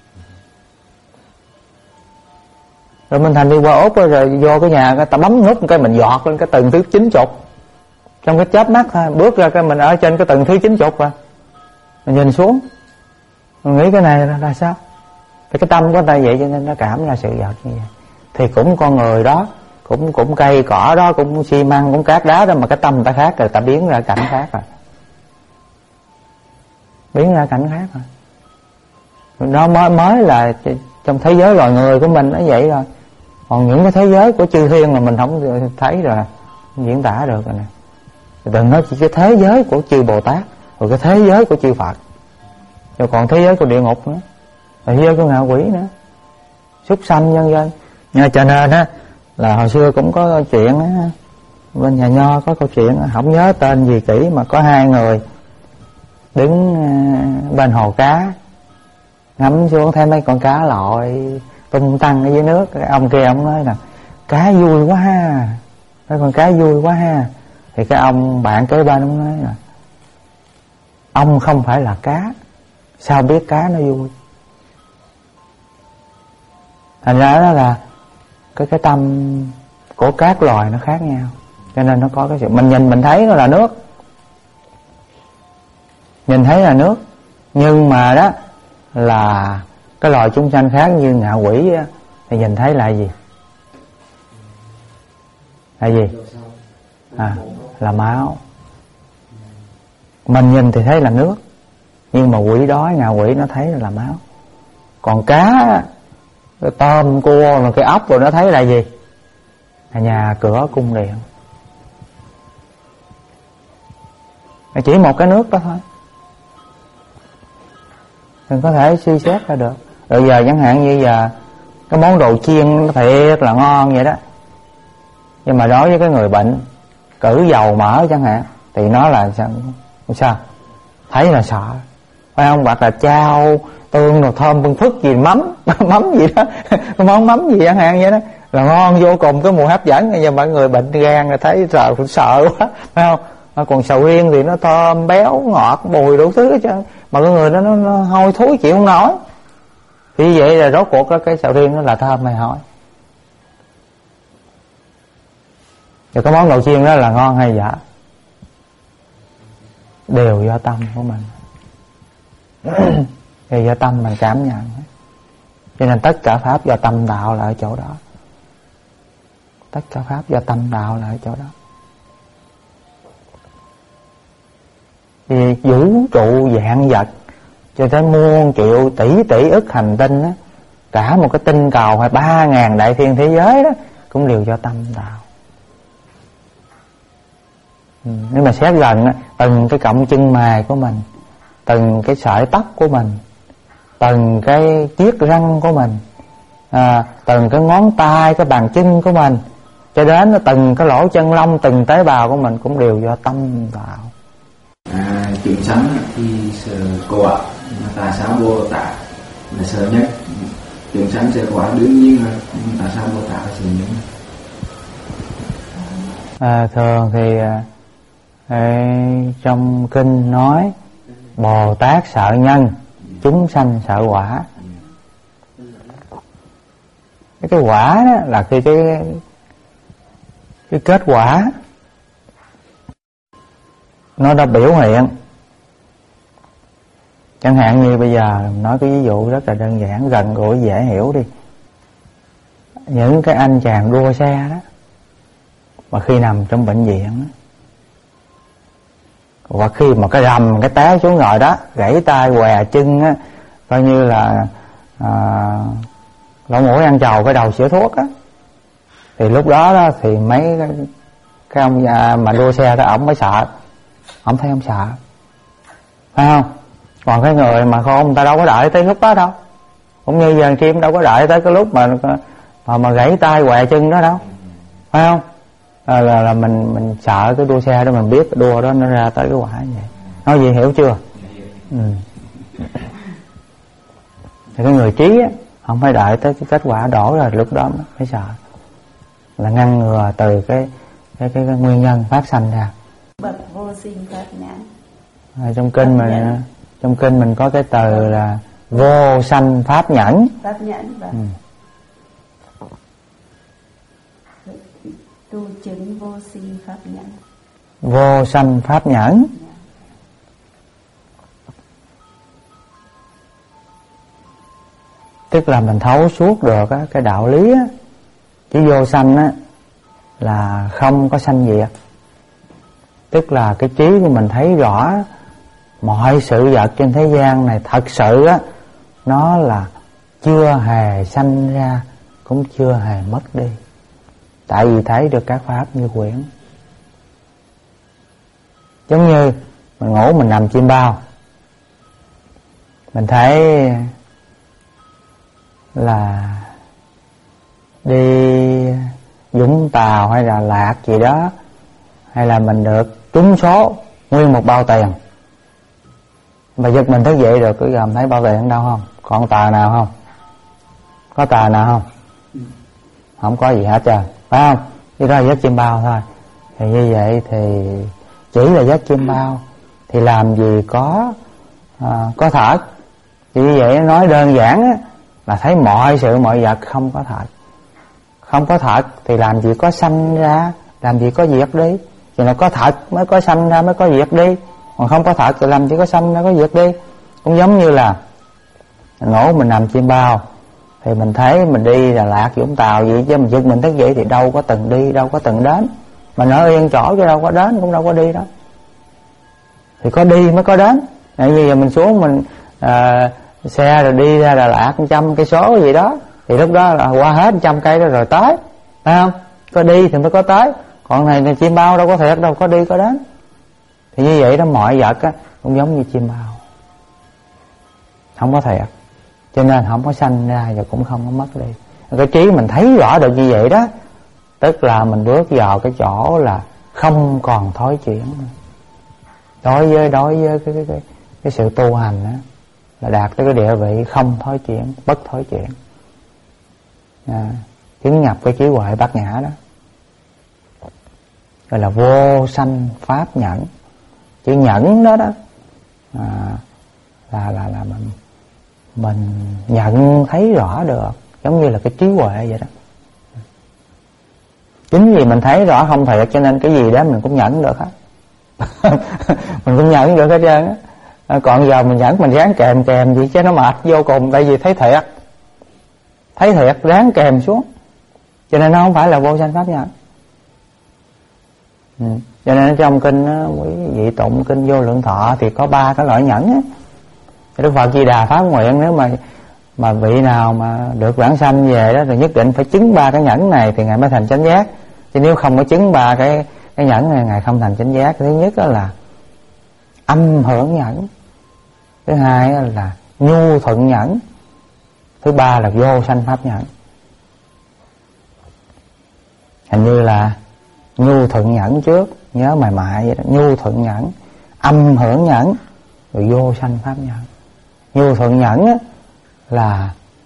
Rồi mình thành đi qua Úc rồi vô cái nhà người ta bấm nút cái mình giọt lên cái tầng thứ chín chục, trong cái chớp mắt thôi, bước ra cái mình ở trên cái tầng thứ chín chục rồi, mình nhìn xuống mình nghĩ cái này là, là sao. Thì cái tâm của người ta vậy, cho nên nó cảm ra sự vật như vậy. Thì cũng con người đó, cũng cũng cây cỏ đó, cũng xi măng, cũng cát đá đó, mà cái tâm người ta khác rồi, ta biến ra cảnh khác rồi, biến ra cảnh khác rồi. Nó mới mới là trong thế giới loài người của mình nó vậy rồi. Còn những cái thế giới của chư thiên là mình không thấy rồi, diễn tả được rồi nè. Đừng nói chỉ cái thế giới của chư Bồ Tát, rồi cái thế giới của chư Phật, rồi còn thế giới của địa ngục nữa, rồi thế giới của ngạ quỷ nữa, súc sanh nhân dân. Nhưng cho nên á là hồi xưa cũng có chuyện á, bên nhà Nho có câu chuyện, không nhớ tên gì kỹ, mà có hai người đứng bên hồ cá, ngắm xuống thấy mấy con cá lội tung tăng ở dưới nước. Cái ông kia ông nói là cá vui quá ha, mấy con cá vui quá ha. Thì cái ông bạn kế bên ông nói là ông không phải là cá, sao biết cá nó vui. Thành ra đó là cái cái tâm của các loài nó khác nhau, cho nên nó có cái sự mình nhìn mình thấy nó là nước, nhìn thấy là nước, nhưng mà đó là cái loài chúng sanh khác như ngạ quỷ á, thì nhìn thấy là gì, là gì, à, là máu. Mình nhìn thì thấy là nước, Nhưng mà quỷ đói, ngạ quỷ nó thấy là máu. Còn cá, cái tôm, cua, rồi cái ốc rồi nó thấy là gì? Là nhà cửa cung điện. Chỉ một cái nước đó thôi, đừng có thể suy xét ra được. Rồi giờ chẳng hạn như giờ cái món đồ chiên nó thiệt là ngon vậy đó, nhưng mà đối với cái người bệnh cử dầu mỡ chẳng hạn thì nó là sao? Sao? Thấy là sợ, phải không? Hoặc là chao tương rồi thơm phân phức gì, mắm mắm gì đó cái món mắm gì chẳng hạn vậy đó là ngon vô cùng, cái mùi hấp dẫn. Nhưng mà người bệnh gan là thấy sợ sợ quá, phải không? Còn sầu riêng thì nó thơm béo ngọt bùi đủ thứ hết trơn, mà cái người đó nó, nó hôi thối chịu không nổi. Thì vậy là rốt cuộc cái sầu riêng nó là thơm hay hỏi. Rồi cái món đồ chiên đó là ngon hay dở? Đều do tâm của mình. Đều do tâm mình cảm nhận. Cho nên tất cả pháp do tâm đạo là ở chỗ đó. Tất cả pháp do tâm đạo là ở chỗ đó. Thì vũ trụ vạn vật cho tới muôn triệu tỷ tỷ ức hành tinh đó, cả một cái tinh cầu hay ba ngàn đại thiên thế giới đó cũng đều do tâm tạo. Ừ, nếu mà xét gần á, từng cái cọng chân mày của mình, từng cái sợi tóc của mình, từng cái chiếc răng của mình, à, từng cái ngón tay, cái bàn chân của mình, cho đến từng cái lỗ chân lông, từng tế bào của mình cũng đều do tâm tạo. À, chuyện sánh thì sợ quả, mà tại sao Bồ Tát là sợ nhất? Chuyện sánh sợ quả đương nhiên rồi, nhưng tại sao Bồ Tát là sợ nhất? À, thường thì à, trong kinh nói Bồ Tát sợ nhân, chúng sanh sợ quả. Cái, cái quả đó là khi cái cái kết quả nó đã biểu hiện. Chẳng hạn như bây giờ nói cái ví dụ rất là đơn giản, gần gũi dễ hiểu đi. Những cái anh chàng đua xe đó, mà khi nằm trong bệnh viện đó, hoặc khi mà cái rầm cái té xuống ngồi đó, gãy tay què chân á, coi như là à, lỗ mũi ăn trầu cái đầu sữa thuốc á, thì lúc đó, đó thì mấy cái, cái ông già mà đua xe đó ổng mới sợ, ổng thấy ông sợ, phải không? Còn cái người mà không, người ta đâu có đợi tới lúc đó đâu, cũng như giờ kim đâu có đợi tới cái lúc mà mà, mà gãy tay què chân đó đâu, phải không? À, là, là mình mình sợ cái đua xe đó, mình biết cái đua đó nó ra tới cái quả như vậy. Nói gì hiểu chưa? Ừ. Thì cái người trí á, không phải đợi tới cái kết quả đổ rồi lúc đó mới sợ, là ngăn ngừa từ cái cái cái, cái nguyên nhân phát sanh ra. Bậc vô sinh pháp nhãn. À, trong kinh mình trong kinh mình có cái từ là vô sanh pháp nhẫn. Pháp nhẫn và ừ. tu chứng vô sinh pháp nhẫn. Vô sanh pháp nhẫn. Tức là mình thấu suốt được á, cái đạo lý á, chứ vô sanh á là không có sanh diệt. Tức là cái trí của mình thấy rõ mọi sự vật trên thế gian này thật sự á, nó là chưa hề sanh ra, cũng chưa hề mất đi. Tại vì thấy được các pháp như quyển. Giống như mình ngủ mình nằm chim bao, mình thấy là đi Vũng Tàu hay là Lạc gì đó, hay là mình được trúng số nguyên một bao tiền, mà giật mình thức dậy được, cứ gầm thấy bao tiền đâu không? Còn tờ nào không? Có tờ nào không? Không có gì hết trơn, phải không? Chỉ đó là giấc chim bao thôi. Thì như vậy thì chỉ là giấc chim bao, thì làm gì có à, có thật. Thì như vậy nói đơn giản á, là thấy mọi sự mọi vật không có thật. Không có thật thì làm gì có sanh ra, làm gì có diệt đi. Thì nó có thật mới có sanh ra, mới có diệt đi. Còn không có thật thì làm gì có sanh ra, có diệt đi. Cũng giống như là ngủ mình nằm chim bao, thì mình thấy mình đi Đà Lạt Vũng Tàu vậy, chứ mình giật mình thức dậy thì đâu có từng đi, đâu có từng đến. Mà nó yên chỗ chứ đâu có đến, cũng đâu có đi đó. Thì có đi mới có đến. Như giờ mình xuống mình à, xe rồi đi ra Đà Lạt trăm cây số gì đó, thì lúc đó là qua hết trăm cây đó rồi tới, phải không? Có đi thì mới có tới. Còn này, này chim bao đâu có thiệt đâu, có đi có đến. Thì như vậy đó, mọi vật á cũng giống như chim bao, không có thiệt, cho nên không có sanh ra và cũng không có mất đi. Cái trí mình thấy rõ được như vậy đó, tức là mình bước vào cái chỗ là không còn thối chuyển nữa. Đối với đối với cái cái cái, cái sự tu hành đó, là đạt tới cái địa vị không thối chuyển, bất thối chuyển, à, chứng nhập cái trí huệ bát nhã đó, gọi là vô sanh pháp nhẫn. Chữ nhẫn đó đó à, là là là mình mình nhận thấy rõ được, giống như là cái trí huệ vậy đó. Chính vì mình thấy rõ không thiệt cho nên cái gì đó mình cũng nhận được hết. Mình cũng nhận được hết trơn á. À, còn giờ mình nhẫn mình ráng kèm kèm gì chứ nó mệt vô cùng, tại vì thấy thiệt, thấy thiệt ráng kèm xuống, cho nên nó không phải là vô sanh pháp nhẫn. Ừ. Cho nên trong kinh á, quý vị tụng kinh Vô Lượng Thọ thì có ba cái loại nhẫn á. Đức Phật Di Đà phát nguyện nếu mà mà vị nào mà được vãng sanh về đó thì nhất định phải chứng ba cái nhẫn này thì ngài mới thành chánh giác. Chứ nếu không có chứng ba cái cái nhẫn này ngài không thành chánh giác. Thứ nhất đó là âm hưởng nhẫn, thứ hai là nhu thuận nhẫn, thứ ba là vô sanh pháp nhẫn. Hình như là nhu thuận nhẫn trước, nhớ mài mại vậy đó. Nhu thuận nhẫn, âm hưởng nhẫn, rồi vô sanh pháp nhẫn. Nhu thuận nhẫn á, là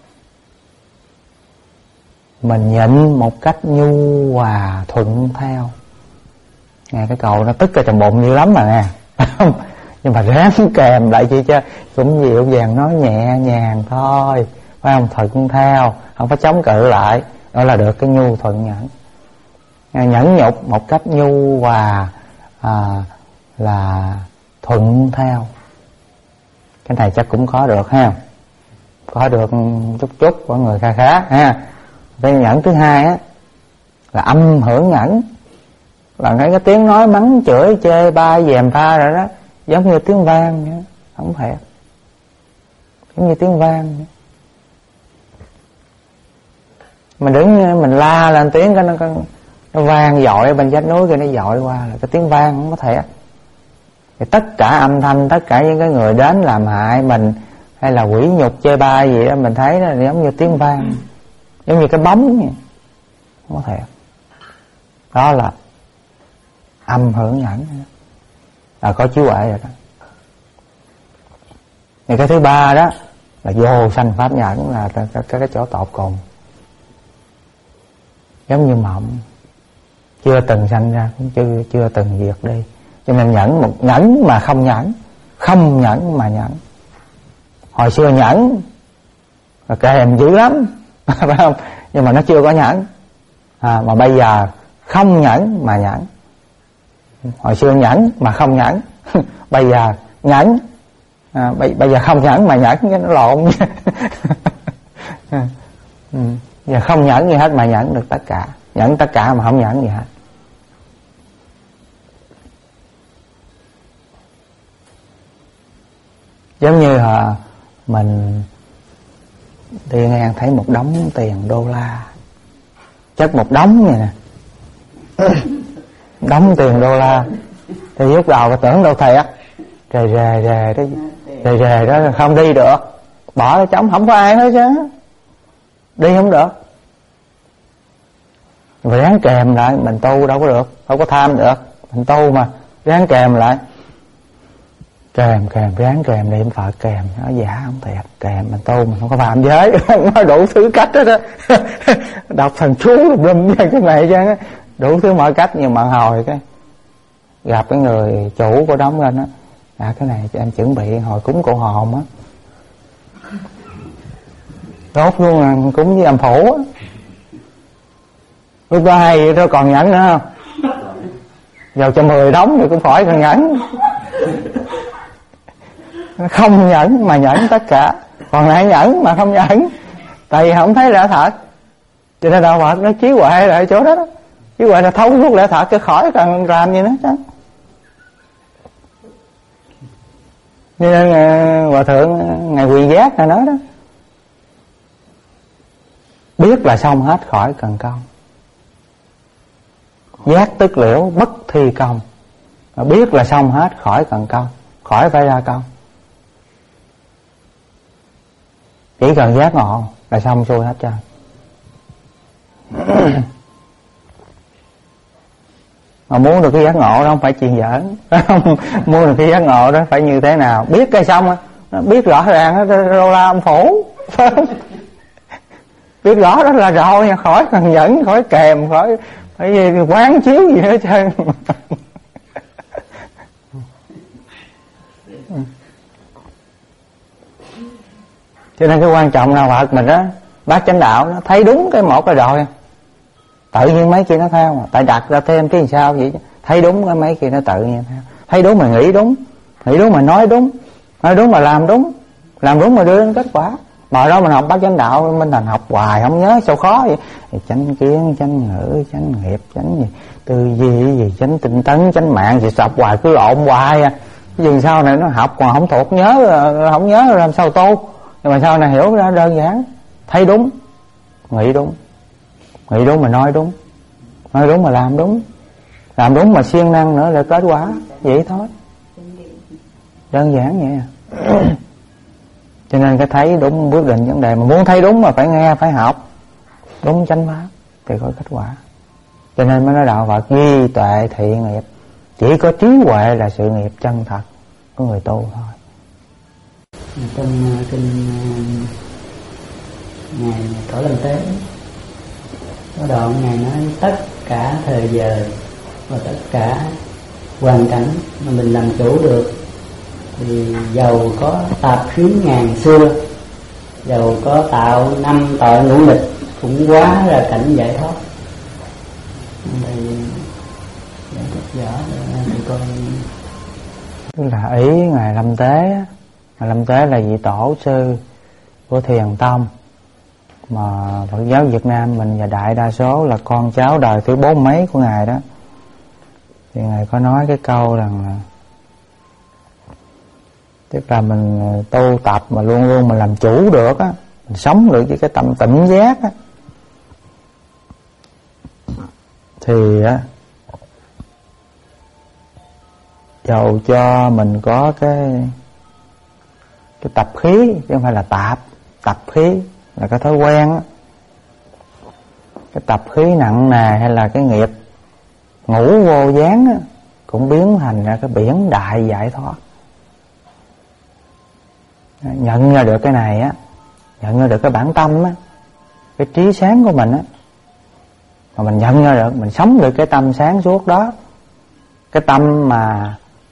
mình nhịn một cách nhu hòa thuận theo. Nghe cái câu nó tức ở trong bụng dữ lắm mà nghe. Nhưng mà ráng kèm lại chi cho cũng dịu dàng, nói nhẹ nhàng thôi, phải không? Thuận theo, không phải chống cự lại, đó là được cái nhu thuận nhẫn. Nhẫn nhục một cách nhu hòa à, là thuận theo. Cái này chắc cũng có được ha, có được chút chút của người kha khá ha. Cái nhẫn thứ hai á là âm hưởng nhẫn, là cái, cái tiếng nói mắng chửi chê bai dèm pha rồi đó, giống như tiếng vang vậy, không thiệt, giống như tiếng vang vậy. Mình đứng mình la lên tiếng cái nó, nó vang dội bên vách núi kia, nó dội qua là cái tiếng vang, không có thiệt. Thì tất cả âm thanh, tất cả những cái người đến làm hại mình hay là quỷ nhục chê bai gì đó, mình thấy nó giống như tiếng vang, giống như cái bóng vậy, không có thiệt. Đó là âm hưởng nhẫn, là có trí huệ rồi đó. Thì cái thứ ba đó là vô sanh pháp nhẫn, là cái, cái, cái chỗ tột cùng, giống như mộng, chưa từng sanh ra cũng chưa chưa từng diệt đi. Cho nên nhẫn một nhẫn mà không nhẫn, không nhẫn mà nhẫn. Hồi xưa nhẫn là kèm dữ lắm, phải không? Nhưng mà nó chưa có nhẫn. À, mà bây giờ không nhẫn mà nhẫn. Hồi xưa nhẫn mà không nhẫn, bây giờ nhẫn, à, bây, bây giờ không nhẫn mà nhẫn, cái nó lộn. Ừ. Giờ không nhẫn gì hết mà nhẫn được tất cả, nhẫn tất cả mà không nhẫn gì hết. Giống như là mình đi ngang thấy một đống tiền đô la, chất một đống vậy nè, đống tiền đô la, thì lúc đầu cái tưởng đâu thiệt, rề rề rề đó, rề rề đó không đi được, bỏ cái trống không có ai hết chứ, đi không được. Mình ráng kèm lại, mình tu đâu có được, đâu có tham được, mình tu mà ráng kèm lại, kèm kèm ráng kèm đi, Phật kèm, nó giả không thiệt, kèm mình tu mình không có phạm giới, nó đủ thứ cách đó đó. Đọc thần chú lùm cái này chứ, đủ thứ mọi cách. Nhưng mà hồi cái gặp cái người chủ của đóng lên á, à cái này cho anh chuẩn bị hồi cúng cô hồn á, đốt luôn là cúng với âm phủ á. Lúc đó hay đó còn nhẫn nữa không? Vào cho mười đóng thì cũng khỏi còn nhẫn. Không nhẫn mà nhẫn tất cả, còn lại nhẫn mà không nhẫn, tại vì không thấy lẽ thật. Cho nên đạo Phật nó trí huệ là ở chỗ đó đó, trí huệ là thấu suốt lẽ thật, chứ khỏi cần làm gì nữa chứ. Nên Hòa Thượng Ngài Quyền Giác Ngài nói đó, biết là xong hết khỏi cần công. Giác tức liễu bất thi công. Biết là xong hết khỏi cần công, khỏi phải ra công. Chỉ cần giác ngộ là xong xuôi hết trơn. Mà muốn được cái giác ngộ đó không phải chuyện giỡn. Muốn được cái giác ngộ đó phải như thế nào. Biết cái xong á, biết rõ ràng đó, rô la ông phủ. Biết rõ đó là rồi nha, khỏi cần nhẫn, khỏi kèm, khỏi phải quán chiếu gì nữa trơn. Cho nên cái quan trọng là Phật mình á, bác chánh đạo nó thấy đúng cái một cái rồi, tự nhiên mấy kia nó theo mà. Tại đặt ra thêm cái sao vậy, thấy đúng cái mấy kia nó tự nhiên theo. Thấy đúng mà nghĩ đúng, nghĩ đúng mà nói đúng, nói đúng mà làm đúng, làm đúng mà đưa đến kết quả. Mà đó mình học bác chánh đạo mình thành học hoài không nhớ sao khó vậy. Thì chánh kiến, chánh ngữ, chánh nghiệp, chánh gì tư duy gì, chánh tinh tấn, chánh mạng thì sập hoài, cứ lộn hoài à. Dừng sau này nó học còn không thuộc, nhớ không nhớ làm sao tu. Nhưng mà sau này hiểu ra đơn giản, thấy đúng, nghĩ đúng, nghĩ đúng mà nói đúng, nói đúng mà làm đúng, làm đúng mà siêng năng nữa là kết quả. Vậy thôi, đơn giản vậy à. Cho nên cái thấy đúng quyết định vấn đề. Mà muốn thấy đúng mà phải nghe, phải học đúng chánh pháp thì có kết quả. Cho nên mới nói đạo Phật nghi tuệ thiện nghiệp. Chỉ có trí huệ là sự nghiệp chân thật của người tu thôi. Trong kinh Ngài Cõi Lâm Tế có đoạn Ngài nói tất cả thời giờ và tất cả hoàn cảnh mà mình làm chủ được, thì giàu có tạp khí ngàn xưa, giàu có tạo năm tội ngũ nghịch, cũng quá ra cảnh giải thoát. Đây giải thích rõ thì con. Tức là ý Ngài Lâm Tế á, Ngài Lâm Tế là vị tổ sư của Thiền Tông, mà Phật giáo Việt Nam mình và đại đa số là con cháu đời thứ bốn mấy của Ngài đó. Thì Ngài có nói cái câu rằng là tức là mình tu tập mà luôn luôn mình làm chủ được á, mình sống được với cái tâm tỉnh giác á, thì á, dầu cho mình có cái cái tập khí, chứ không phải là tạp, tập khí là cái thói quen á, cái tập khí nặng nề hay là cái nghiệp ngủ vô gián á, cũng biến thành ra cái biển đại giải thoát. Nhận ra được cái này á, nhận ra được cái bản tâm á, cái trí sáng của mình á, mà mình nhận ra được, mình sống được cái tâm sáng suốt đó, cái tâm mà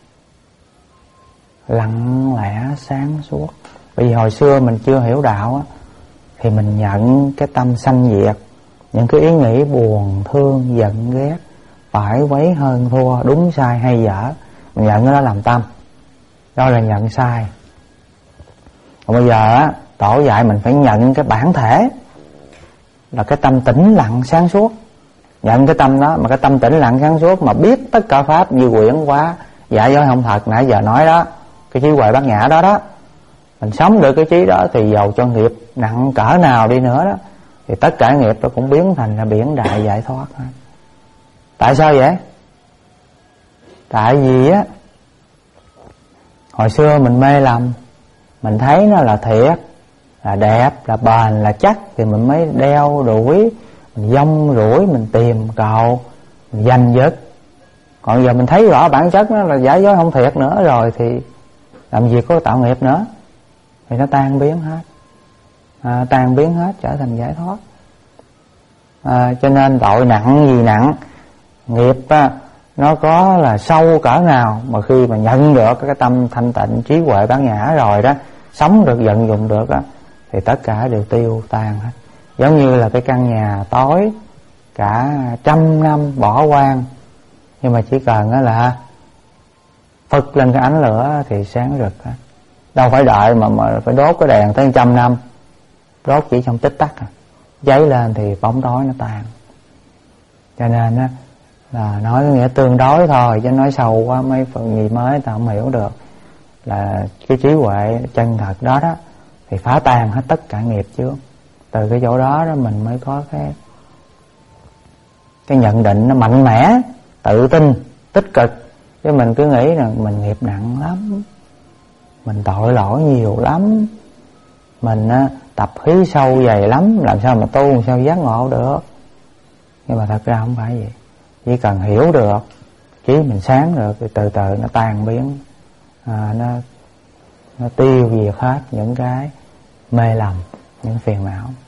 lặng lẽ sáng suốt. Bởi vì hồi xưa mình chưa hiểu đạo á, thì mình nhận cái tâm sanh diệt, những cái ý nghĩ buồn, thương, giận, ghét, phải quấy, hơn thua, đúng sai hay dở, mình nhận cái đó làm tâm, đó là nhận sai. Còn bây giờ á, tổ dạy mình phải nhận cái bản thể là cái tâm tĩnh lặng sáng suốt. Nhận cái tâm đó, mà cái tâm tĩnh lặng sáng suốt mà biết tất cả pháp như quyển hóa, giả dối không thật nãy giờ nói đó, cái trí huệ bát nhã đó đó, mình sống được cái trí đó thì dầu cho nghiệp nặng cỡ nào đi nữa đó, thì tất cả nghiệp nó cũng biến thành là biển đại giải thoát. Tại sao vậy? Tại vì á, hồi xưa mình mê lầm, mình thấy nó là thiệt, là đẹp, là bền, là chắc, thì mình mới đeo đuổi, mình dông rủi, mình tìm cầu, mình giành giật. Còn giờ mình thấy rõ bản chất nó là giả dối không thiệt nữa rồi, thì làm gì có tạo nghiệp nữa, thì nó tan biến hết, à, tan biến hết, trở thành giải thoát. À, cho nên tội nặng gì nặng, nghiệp á, nó có là sâu cỡ nào, mà khi mà nhận được cái tâm thanh tịnh trí huệ bát nhã rồi đó, sống được, vận dụng được á, thì tất cả đều tiêu tan hết. Giống như là cái căn nhà tối cả trăm năm bỏ hoang, nhưng mà chỉ cần á là phật lên cái ánh lửa thì sáng rực hết. Đâu phải đợi mà, mà phải đốt cái đèn tới trăm năm, đốt chỉ trong tích tắc à. Cháy lên thì bóng tối nó tan. Cho nên á là nói nghĩa tương đối thôi, chứ nói sâu quá mấy phần gì mới ta không hiểu được. là cái trí huệ chân thật đó đó, thì phá tan hết tất cả nghiệp chướng. Từ cái chỗ đó đó mình mới có cái cái nhận định nó mạnh mẽ, tự tin, tích cực. Chứ mình cứ nghĩ rằng mình nghiệp nặng lắm, mình tội lỗi nhiều lắm, mình á, tập khí sâu dày lắm, làm sao mà tu, làm sao giác ngộ được. Nhưng mà thật ra không phải vậy. Chỉ cần hiểu được, trí mình sáng được, thì từ từ nó tan biến, à, nó nó tiêu diệt hết những cái mê lầm, những phiền não.